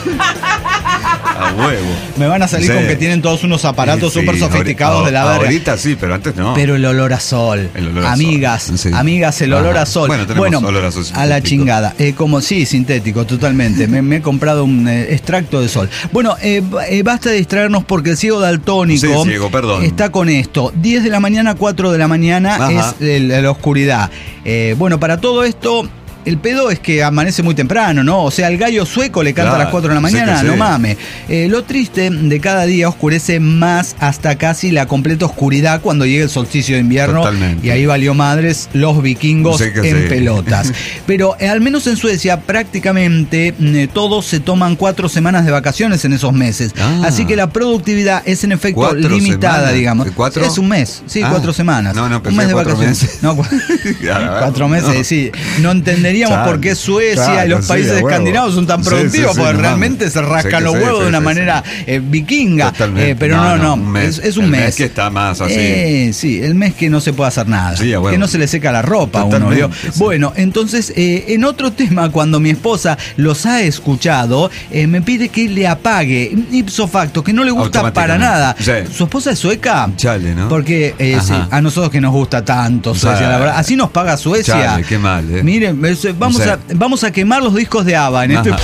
A huevo. Me van a salir con que tienen todos unos aparatos súper sofisticados de la verga. Ahorita sí, pero antes no. Pero el olor a sol. Amigas, el olor a sol. Bueno, olor a sol a la chingada. Como sintético, totalmente. me he comprado un extracto de sol. Bueno, basta de distraernos porque el ciego daltónico está con esto. 10 de la mañana, 4 de la mañana es la oscuridad. Bueno, para todo esto... El pedo es que amanece muy temprano, ¿no? O sea, el gallo sueco le canta a las 4 de la mañana, no mames. Lo triste de cada día oscurece más hasta casi la completa oscuridad cuando llega el solsticio de invierno. Totalmente. Y ahí valió madres los vikingos en pelotas. Pero al menos en Suecia prácticamente todos se toman 4 semanas de vacaciones en esos meses. Así que la productividad es en efecto limitada, digamos. ¿4? Es un mes, 4 semanas. No, un mes de vacaciones. Meses. No, 4 meses, sí. No entendería por qué Suecia y los países escandinavos son tan productivos, porque realmente se rascan los huevos de una manera vikinga. Pero no, es un mes. El mes que está más así. Sí, el mes que no se puede hacer nada. Que no se le seca la ropa a uno. Bueno, entonces, en otro tema, cuando mi esposa los ha escuchado, me pide que le apague, ipso facto, que no le gusta para nada. ¿Su esposa es sueca? Chale, ¿no? Porque a nosotros que nos gusta tanto Suecia, la verdad. Así nos paga Suecia. Chale, qué mal, Miren, vamos a quemar los discos de ABBA en este...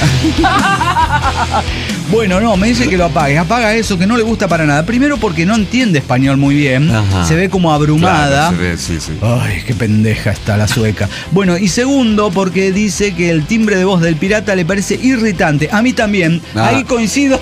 Bueno, no, me dice que lo apague. Apaga eso que no le gusta para nada. Primero porque no entiende español muy bien. Se ve como abrumada. Claro, se ve, sí. Ay, qué pendeja está la sueca. Bueno, y segundo porque dice que el timbre de voz del pirata le parece irritante. A mí también. Ahí coincido.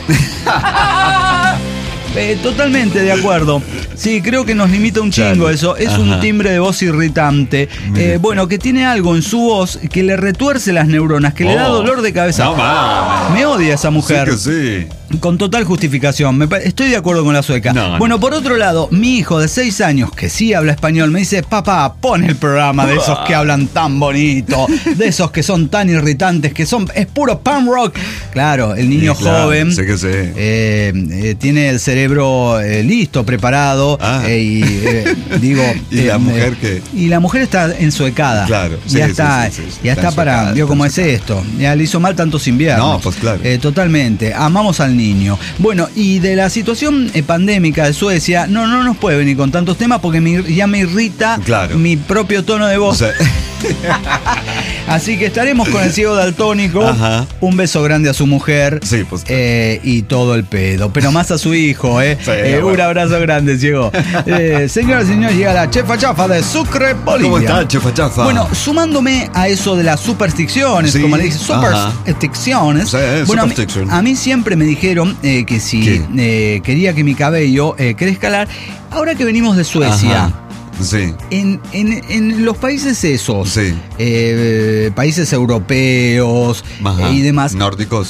Totalmente de acuerdo. Sí, creo que nos limita un chingo eso. Es un timbre de voz irritante. Bueno, que tiene algo en su voz que le retuerce las neuronas, que le da dolor de cabeza. No, me odia esa mujer. Sí. Con total justificación. Estoy de acuerdo con la sueca. Bueno, por otro lado, mi hijo de 6 años, que sí habla español, me dice: papá, pon el programa de esos que hablan tan bonito, de esos que son tan irritantes, es puro punk rock. Claro, el niño joven sé que sé. Tiene el cerebro listo, preparado. Y la mujer que... Y la mujer está ensuecada. Claro. Ya está para... Digo, ¿cómo es esto? Ya le hizo mal tantos inviernos. No, pues claro. Totalmente. Amamos al niño. Bueno, y de la situación pandémica de Suecia, no nos puede venir con tantos temas porque ya me irrita mi propio tono de voz. Así que estaremos con el ciego daltónico. Un beso grande a su mujer. Sí, pues. Y todo el pedo. Pero más a su hijo, Sí, un abrazo grande, ciego. Señoras y señores, llega la Chefa Chafa de Sucre, Bolivia. ¿Cómo está, Chefa Chafa? Bueno, sumándome a eso de las supersticiones, como le dice, supersticiones. Bueno, a mí siempre me dijeron que si quería que mi cabello crezca ahora que venimos de Suecia. Sí. En los países esos, países europeos y demás. ¿Nórdicos?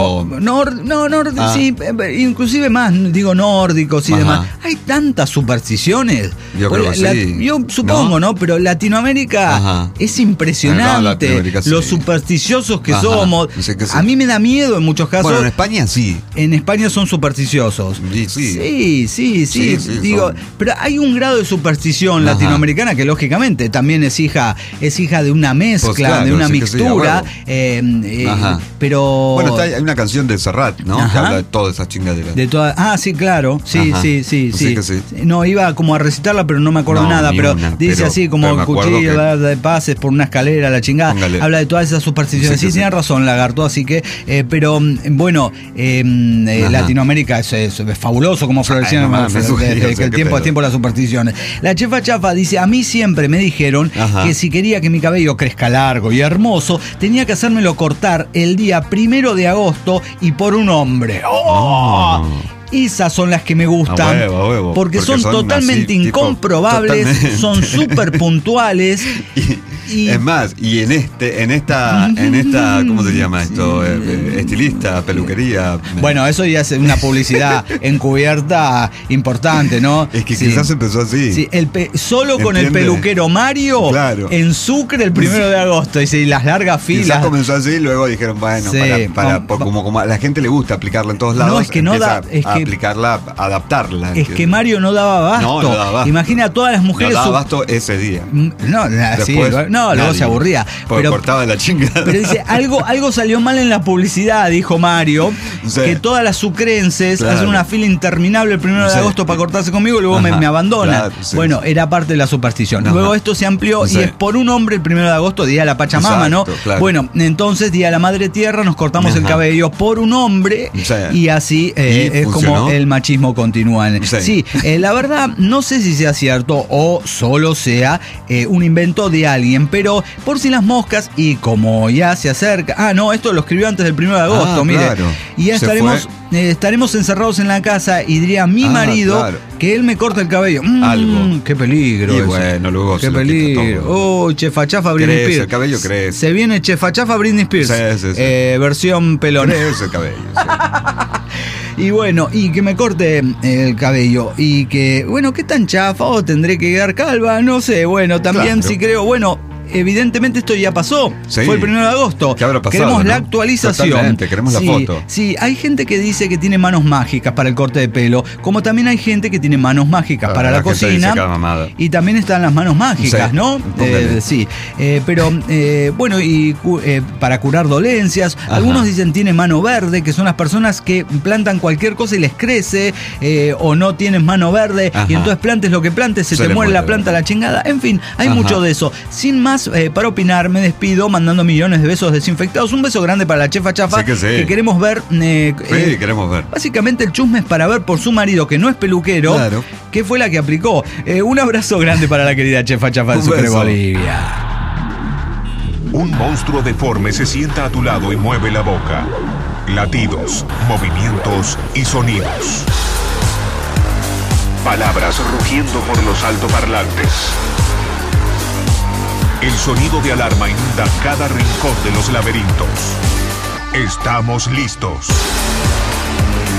Sí, inclusive más, digo, nórdicos y demás. Hay tantas supersticiones. Yo creo que sí. Yo supongo, ¿no? Pero Latinoamérica es impresionante. Los supersticiosos que somos. Sí. A mí me da miedo en muchos casos. Bueno, en España sí. En España son supersticiosos. Sí. Digo, pero hay un grado de superstición latinoamericana que lógicamente también es hija de una mezcla, de una mixtura, pero bueno, hay una canción de Serrat, ¿no? Que habla de todas esas chingaderas. Sí, claro, sí. Que sí. No, iba como a recitarla, pero no me acuerdo nada, pero dice así como cuchillo de pases por una escalera, la chingada. Póngale. Habla de todas esas supersticiones. Sí, tiene razón, Lagarto, así que pero bueno, Latinoamérica es fabuloso como florecieron desde el tiempo de las supersticiones. La Chefa Chafa dice: a mí siempre me dijeron que si quería que mi cabello crezca largo y hermoso, tenía que hacérmelo cortar el día 1 de agosto y por un hombre. Esas son las que me gustan. Porque son totalmente así, incomprobables, son súper puntuales. Y es más, y en esta, ¿cómo se llama esto? Estilista, peluquería. Bueno, eso ya es una publicidad encubierta importante, ¿no? Es que quizás empezó así. Sí, solo con el peluquero Mario, en Sucre el 1 de agosto. Y las largas filas. Quizás comenzó así y luego dijeron, bueno, como a la gente le gusta aplicarla en todos lados. No, es que no da. Aplicarla, adaptarla. Es que Mario no daba abasto. No daba abasto. Imagina a todas las mujeres. No daba abasto ese día. Luego se aburría. Pero cortaba la chingada. Pero dice, algo salió mal en la publicidad, dijo Mario, que todas las sucrenses hacen una fila interminable el 1 de agosto para cortarse conmigo y luego me abandonan. Bueno, era parte de la superstición. Luego esto se amplió y es por un hombre el 1 de agosto, día de la Pachamama, ¿no? Claro. Bueno, entonces, día de la Madre Tierra, nos cortamos el cabello por un hombre y así es como el machismo continúa. La verdad, no sé si sea cierto o solo sea un invento de alguien, pero por si las moscas, y como ya se acerca. Esto lo escribió antes del 1 de agosto, mire. Claro. Y ya estaremos encerrados en la casa y diría mi marido que él me corta el cabello. Algo. Qué peligro. Y bueno, luego qué peligro. Chefa Chafa Britney Spears. El cabello crece. Se viene Chefa Chafa Britney Spears. Sí. Versión pelón. Crece el cabello. Y bueno, y que me corte el cabello. Y que, bueno, ¿qué tan chafa? ¿O tendré que quedar calva? No sé. Bueno, también sí creo. Bueno, evidentemente esto ya pasó. Fue el 1 de agosto. ¿Qué habrá pasado? Queremos la actualización. Totalmente, queremos la foto. Sí, hay gente que dice que tiene manos mágicas para el corte de pelo, como también hay gente que tiene manos mágicas para la cocina. Y también están las manos mágicas, ¿no? Pero bueno, y para curar dolencias. Algunos dicen tiene mano verde, que son las personas que plantan cualquier cosa y les crece, o no tienes mano verde, y entonces plantes lo que plantes, se te muere la planta, la chingada. En fin, hay mucho de eso. Sin más, para opinar, me despido mandando millones de besos desinfectados. Un beso grande para la Chefa Chafa, que queremos ver. Queremos ver. Básicamente el chusme es para ver por su marido, que no es peluquero, que fue la que aplicó. Un abrazo grande para la querida Chefa Chafa de Sucre, Bolivia. Un monstruo deforme se sienta a tu lado y mueve la boca. Latidos, movimientos y sonidos. Palabras rugiendo por los altoparlantes. El sonido de alarma inunda cada rincón de los laberintos. Estamos listos.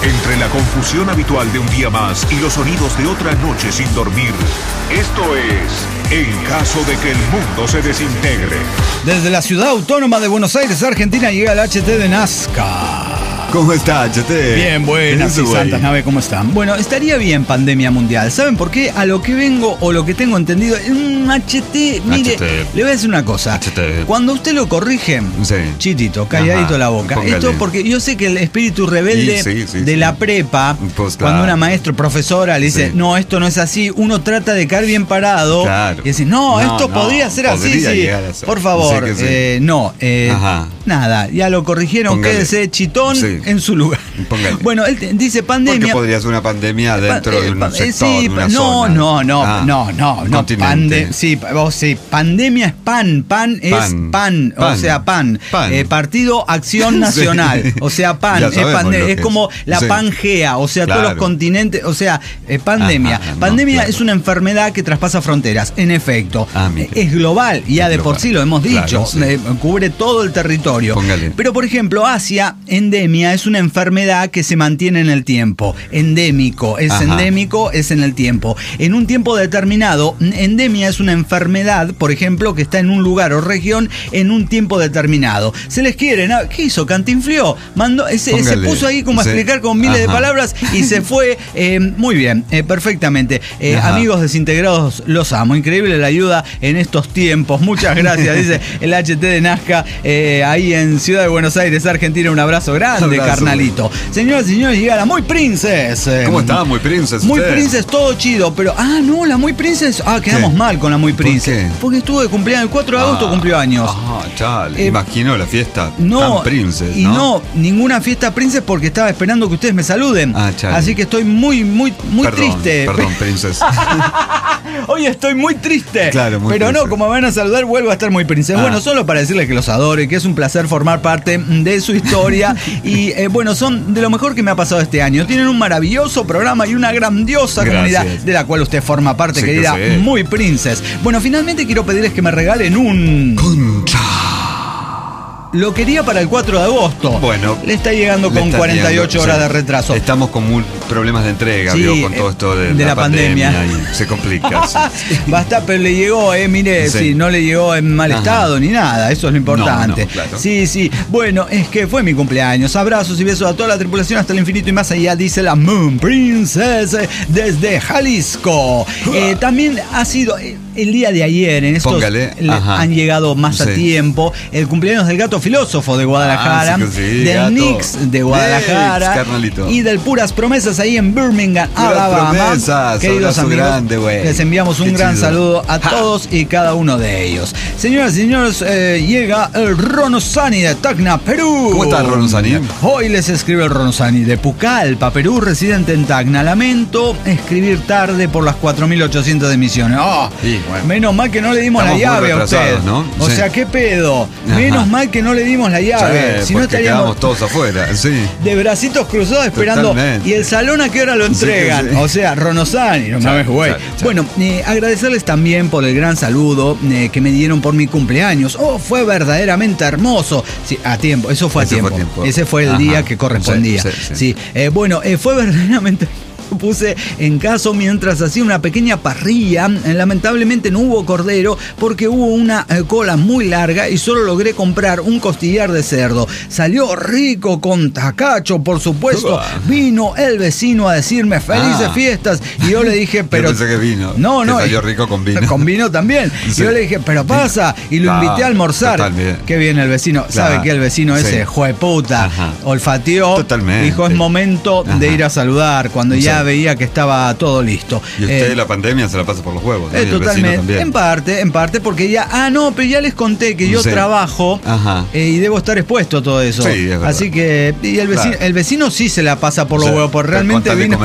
Entre la confusión habitual de un día más y los sonidos de otra noche sin dormir, esto es En Caso de que el Mundo se Desintegre. Desde la ciudad autónoma de Buenos Aires, Argentina, llega el HT de Nazca. ¿Cómo está, HT? Bien, buenas y santas naves, ¿cómo están? Bueno, estaría bien pandemia mundial. ¿Saben por qué? A lo que vengo o lo que tengo entendido, un HT, mire, le voy a decir una cosa. HT. Cuando usted lo corrige, sí, chitito, calladito la boca. Póngale. Esto porque yo sé que el espíritu rebelde de la prepa, pues, cuando una maestra profesora le dice, no, esto no es así, uno trata de caer bien parado y decir, no, esto podría ser así, sí. Por favor, no, nada, ya lo corrigieron, quédese chitón en su lugar. Póngale. Bueno, él dice pandemia. Porque podría ser una pandemia dentro de un sector, de una no, zona. No. Pandemia es pan es pan. O sea, pan. Partido Acción Nacional. O sea, pan. Es como la Pangea, o sea, todos los continentes, o sea, pandemia. Pandemia es una enfermedad que traspasa fronteras, en efecto. Es global, ya de por sí lo hemos dicho. Cubre todo el territorio. Póngale. Pero, por ejemplo, Asia, endemia, es una enfermedad que se mantiene en el tiempo. Endémico, es en el tiempo. En un tiempo determinado, endemia es una enfermedad, por ejemplo, que está en un lugar o región en un tiempo determinado. Se les quiere, ¿no? ¿Qué hizo? Cantinflió. Se puso ahí como a explicar con miles de palabras y se fue. Muy bien, perfectamente. Amigos desintegrados, los amo. Increíble la ayuda en estos tiempos. Muchas gracias, dice el HT de Nazca, ahí en Ciudad de Buenos Aires, Argentina. Un abrazo grande, carnalito. Señoras y señores, llega la Muy Princess. ¿Cómo está, Muy Princess? Muy Princess, todo chido, pero. No, la Muy Princess. Quedamos mal con la Muy Princess. ¿Por qué? Porque estuvo de cumpleaños, el 4 de agosto cumplió años. Chale. Imagino la fiesta tan Princess, y no, ninguna fiesta Princess porque estaba esperando que ustedes me saluden. Así que estoy muy triste. Perdón, Princess. Hoy estoy muy triste. Claro, muy pero princess. No, como me van a saludar, vuelvo a estar muy Princess. Bueno, solo para decirles que los adoro y que es un placer formar parte de su historia. Y bueno, son de lo mejor que me ha pasado este año. Tienen un maravilloso programa y una grandiosa comunidad de la cual usted forma parte, querida Muy Princess. Bueno, finalmente quiero pedirles que me regalen un... Concha. Lo quería para el 4 de agosto. Bueno. Le está llegando con 48 horas de retraso. Estamos con problemas de entrega, con todo esto de la pandemia. Y se complica. Basta, pero le llegó, mire, no le llegó en mal estado ni nada. Eso es lo importante. No, claro. Sí. Bueno, es que fue mi cumpleaños. Abrazos y besos a toda la tripulación hasta el infinito y más allá, dice la Moon Princess desde Jalisco. También ha sido el día de ayer, en estos han llegado más a tiempo, el cumpleaños del Gato Filósofo de Guadalajara, del Nix de Guadalajara y del Puras Promesas ahí en Birmingham, Alabama. Queridos amigos, grande, les enviamos un gran saludo a todos y cada uno de ellos. Señoras y señores, llega el Ronosani de Tacna, Perú. ¿Cómo está Ronosani? Hoy les escribe el Ronosani de Pucallpa, Perú, residente en Tacna. Lamento escribir tarde por las 4.800 emisiones. Menos mal que no le dimos la llave a usted, ¿no? O sea, ¿qué pedo? Menos mal que no le dimos la llave. Si no estaríamos todos afuera, de bracitos cruzados esperando. Totalmente. ¿Y el salón a qué hora lo entregan? O sea, Ronosani, no mames, güey. Bueno, agradecerles también por el gran saludo que me dieron por mi cumpleaños. Fue verdaderamente hermoso. Sí, a tiempo, eso fue a tiempo. Ese fue el día que correspondía. Bueno, fue verdaderamente... Puse en caso mientras hacía una pequeña parrilla. Lamentablemente no hubo cordero porque hubo una cola muy larga y solo logré comprar un costillar de cerdo. Salió rico con tacacho, por supuesto. Vino el vecino a decirme felices fiestas y yo le dije, pero... Yo pensé que vino. No. Salió rico con vino. Con vino también. Y yo le dije, pero pasa. Y lo invité a almorzar. Qué bien el vecino. ¿Sabe qué? El vecino ese, jueputa, olfateó. Totalmente. Dijo, es momento de ir a saludar cuando ya veía que estaba todo listo. Y usted la pandemia se la pasa por los huevos, ¿no? Totalmente. En parte, porque ya... pero ya les conté que yo trabajo y debo estar expuesto a todo eso. Sí, es verdad. Así que... Y el vecino sí se la pasa por los huevos, porque realmente vino...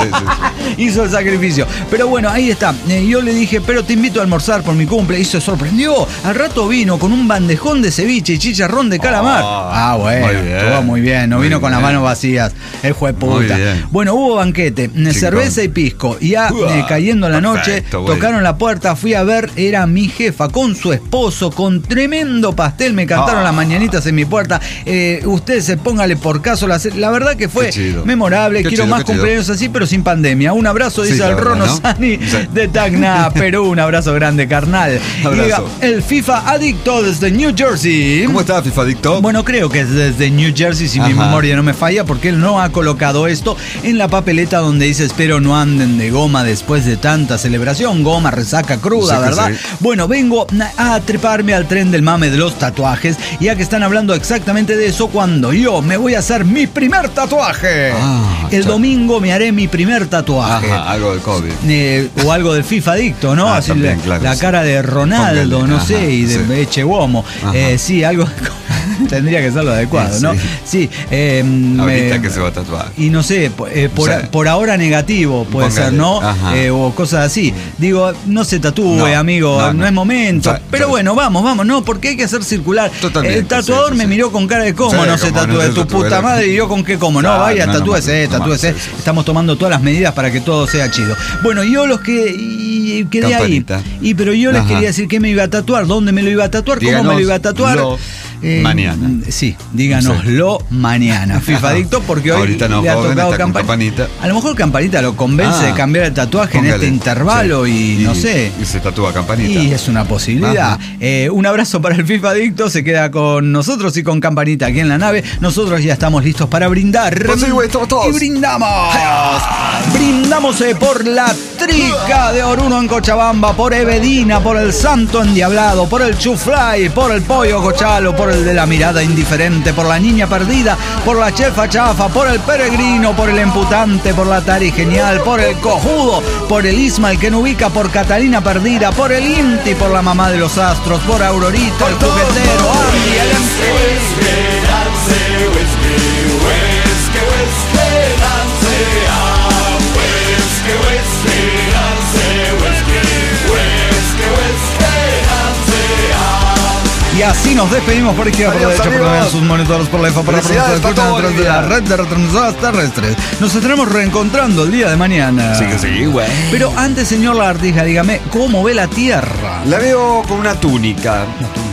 hizo el sacrificio. Pero bueno, ahí está. Yo le dije, pero te invito a almorzar por mi cumple. Y se sorprendió. Al rato vino con un bandejón de ceviche y chicharrón de calamar. Bueno, estuvo muy bien. No vino con las manos vacías. El jueputa. Bueno, hubo banquete. Imagínate, cerveza y pisco. Y ya cayendo la noche, tocaron la puerta, fui a ver, era mi jefa con su esposo, con tremendo pastel, me cantaron las mañanitas en mi puerta. Ustedes póngale por caso, la verdad que fue memorable. Quiero más cumpleaños así, pero sin pandemia. Un abrazo, dice el Rono Sani de Tacna, Perú. Un abrazo grande, carnal. Diga, el FIFA Adicto desde New Jersey. ¿Cómo está, FIFA Adicto? Bueno, creo que es desde New Jersey, si mi memoria no me falla, porque él no ha colocado esto en la papeleta donde dice: espero no anden de goma después de tanta celebración. Goma, resaca cruda, ¿verdad? Bueno, vengo a treparme al tren del mame de los tatuajes, ya que están hablando exactamente de eso, cuando yo me voy a hacer mi primer tatuaje. El domingo me haré mi primer tatuaje. Algo del COVID. O algo del FIFA Adicto, ¿no? Así también, la cara de Ronaldo, póngale, no sé, y de Echegomo. Sí, algo tendría que ser lo adecuado, ¿no? Sí. Ahorita que se va a tatuar. Y no sé, por ahora negativo puede póngale, ser, ¿no? O cosas así. Digo, no se tatúe, amigo, no es momento. Pero bueno, vamos, no, porque hay que hacer circular. Totalmente, el tatuador me miró con cara de cómo no se tatúe, tu puta madre, y yo con qué cómo. No, vaya, tatúese. Estamos tomando todas las medidas para que todo sea chido. Bueno, yo los que quedé Campanita. ahí. Pero yo les quería decir qué me iba a tatuar, dónde me lo iba a tatuar, cómo me lo iba a tatuar. Mañana. Sí, díganoslo mañana, FIFA Adicto, porque hoy le ha tocado Campanita. A lo mejor Campanita lo convence de cambiar el tatuaje en este intervalo y no sé. Y se tatúa Campanita. Y es una posibilidad. Un abrazo para el FIFA Adicto, se queda con nosotros y con Campanita aquí en la nave. Nosotros ya estamos listos para brindar. Pues sí, güey, todos. Y brindamos. Brindamos por la Trica de Oruno en Cochabamba, por Evedina, por el Santo Endiablado, por el Chuflay, por el Pollo Cochalo, por el de la mirada indiferente, por la niña perdida, por la chefa chafa, por el peregrino, por el emputante, por la Tari genial, por el cojudo, por el Isma, el que no ubica, por Catalina perdida, por el Inti, por la mamá de los astros, por Aurorita, el juguetero, Andy, el Y así nos despedimos por izquierda, por derecha, por la sus monitores, por la info, por la promoción de la red de retransmisoras terrestres. Nos estaremos reencontrando el día de mañana. Sí, güey. Pero antes, señor Lagartija, dígame, ¿cómo ve la Tierra? La veo con una túnica.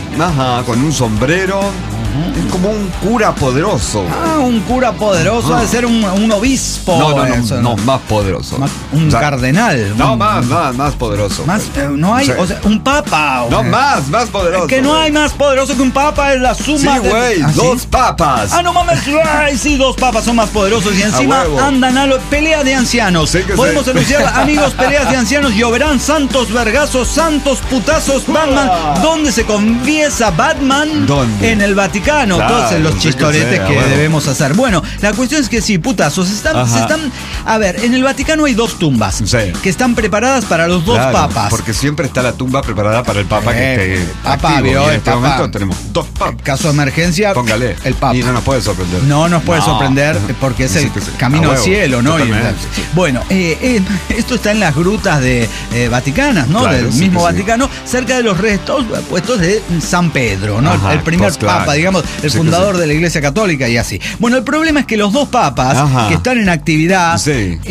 Con un sombrero. Es como un cura poderoso. Un cura poderoso, debe ser un obispo. No, más poderoso. Un cardenal. No, más poderoso. No hay, un papa. No, más poderoso. Que no hay más poderoso que un papa, es la suma. Sí, güey, dos papas. No mames, sí, dos papas son más poderosos y encima andan a pelea de ancianos. Podemos anunciar, amigos, peleas de ancianos, lloverán santos vergazos, santos putazos, Batman. ¿Dónde se confiesa Batman? ¿Dónde? En el Vaticano. Todos los chistoretes que debemos hacer. Bueno, la cuestión es que sí, putazos. Se están. A ver, en el Vaticano hay dos tumbas que están preparadas para los dos papas. Porque siempre está la tumba preparada para el papa que esté activo. Y en este momento tenemos dos papas. Caso de emergencia, póngale. El papa. Y no nos puede sorprender. No nos puede sorprender porque es el camino al cielo, ¿no? Bueno, esto está en las grutas de Vaticanas, ¿no? Del mismo Vaticano, cerca de los restos puestos de San Pedro, ¿no? El primer papa, digamos, el fundador de la Iglesia Católica y así. Bueno, el problema es que los dos papas que están en actividad,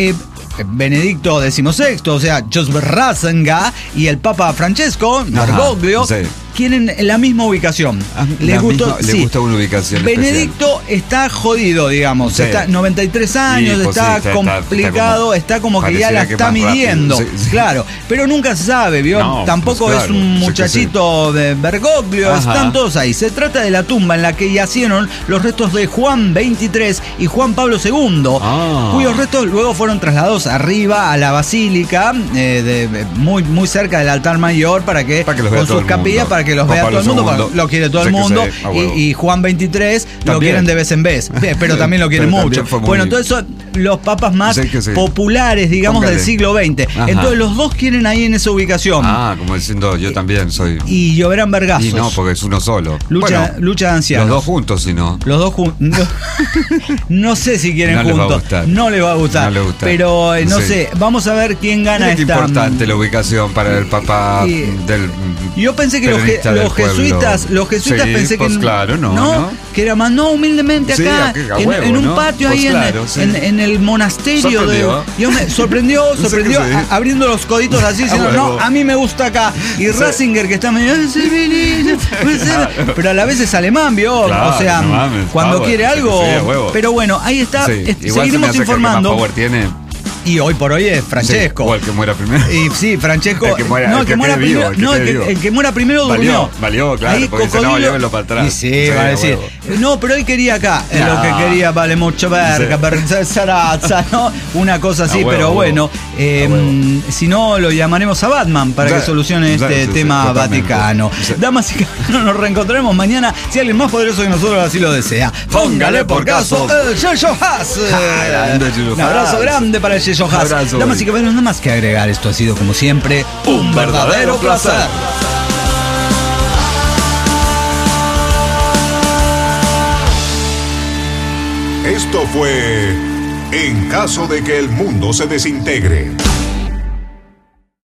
Benedicto XVI, o sea, Joseph Ratzinger, y el Papa Francesco Bergoglio, tienen la misma ubicación. Les gusta una ubicación. Benedicto está jodido, digamos. Está 93 años, está complicado, está como que ya la está midiendo. Claro, pero nunca se sabe, ¿vio? Tampoco es un muchachito de Bergoglio, están todos ahí. Se trata de la tumba en la que yacieron los restos de Juan XXIII y Juan Pablo II, cuyos restos luego fueron trasladados arriba a la basílica, muy cerca del altar mayor, para que con sus capillas, para que los vea todo el mundo, lo quiere todo el mundo, y Juan XXIII lo quieren de vez en vez, pero también lo quieren mucho. Bueno, entonces son los papas más populares, digamos, del siglo XX. Entonces los dos quieren ahí en esa ubicación. Como diciendo, yo también soy. Y lloverán vergazos. Y no, porque es uno solo. Lucha de ancianos. Los dos juntos, si no. Los dos juntos. No sé si quieren juntos. No les va a gustar. Pero no sé, vamos a ver quién gana esta. Es importante la ubicación para el papa del. Yo pensé que los jesuitas sí, pensé pues que claro, no. que era más humildemente acá, sí, en un patio pues ahí claro, en el monasterio me sorprendió abriendo los coditos así diciendo, no, a mí me gusta acá. Y Ratzinger, que está medio pero a la vez es alemán, ¿vio? Claro, o sea, cuando quiere algo. Pero bueno, ahí está. Seguiremos informando. Power tiene. Y hoy por hoy es Francesco. Sí, o el que muera primero. Y sí, Francesco. El que muera primero. El que muera primero durmió. Valió, claro. Ahí, porque si no, llévenlo para atrás. Y sí, va a decir. No, pero él quería acá. Lo que quería vale mucho verga, Sarazza, ¿no? Una cosa así, pero bueno. Si no, lo llamaremos a Batman para que solucione este tema Vaticano. Damas y caballeros, nos reencontraremos mañana. Si alguien más poderoso que nosotros así lo desea. Póngale por caso el Yeyo Haas. Un abrazo grande para el Yeyo Haas. Damas y caballeros, nada más que agregar. Esto ha sido, como siempre, un verdadero placer. Esto fue En caso de que el mundo se desintegre.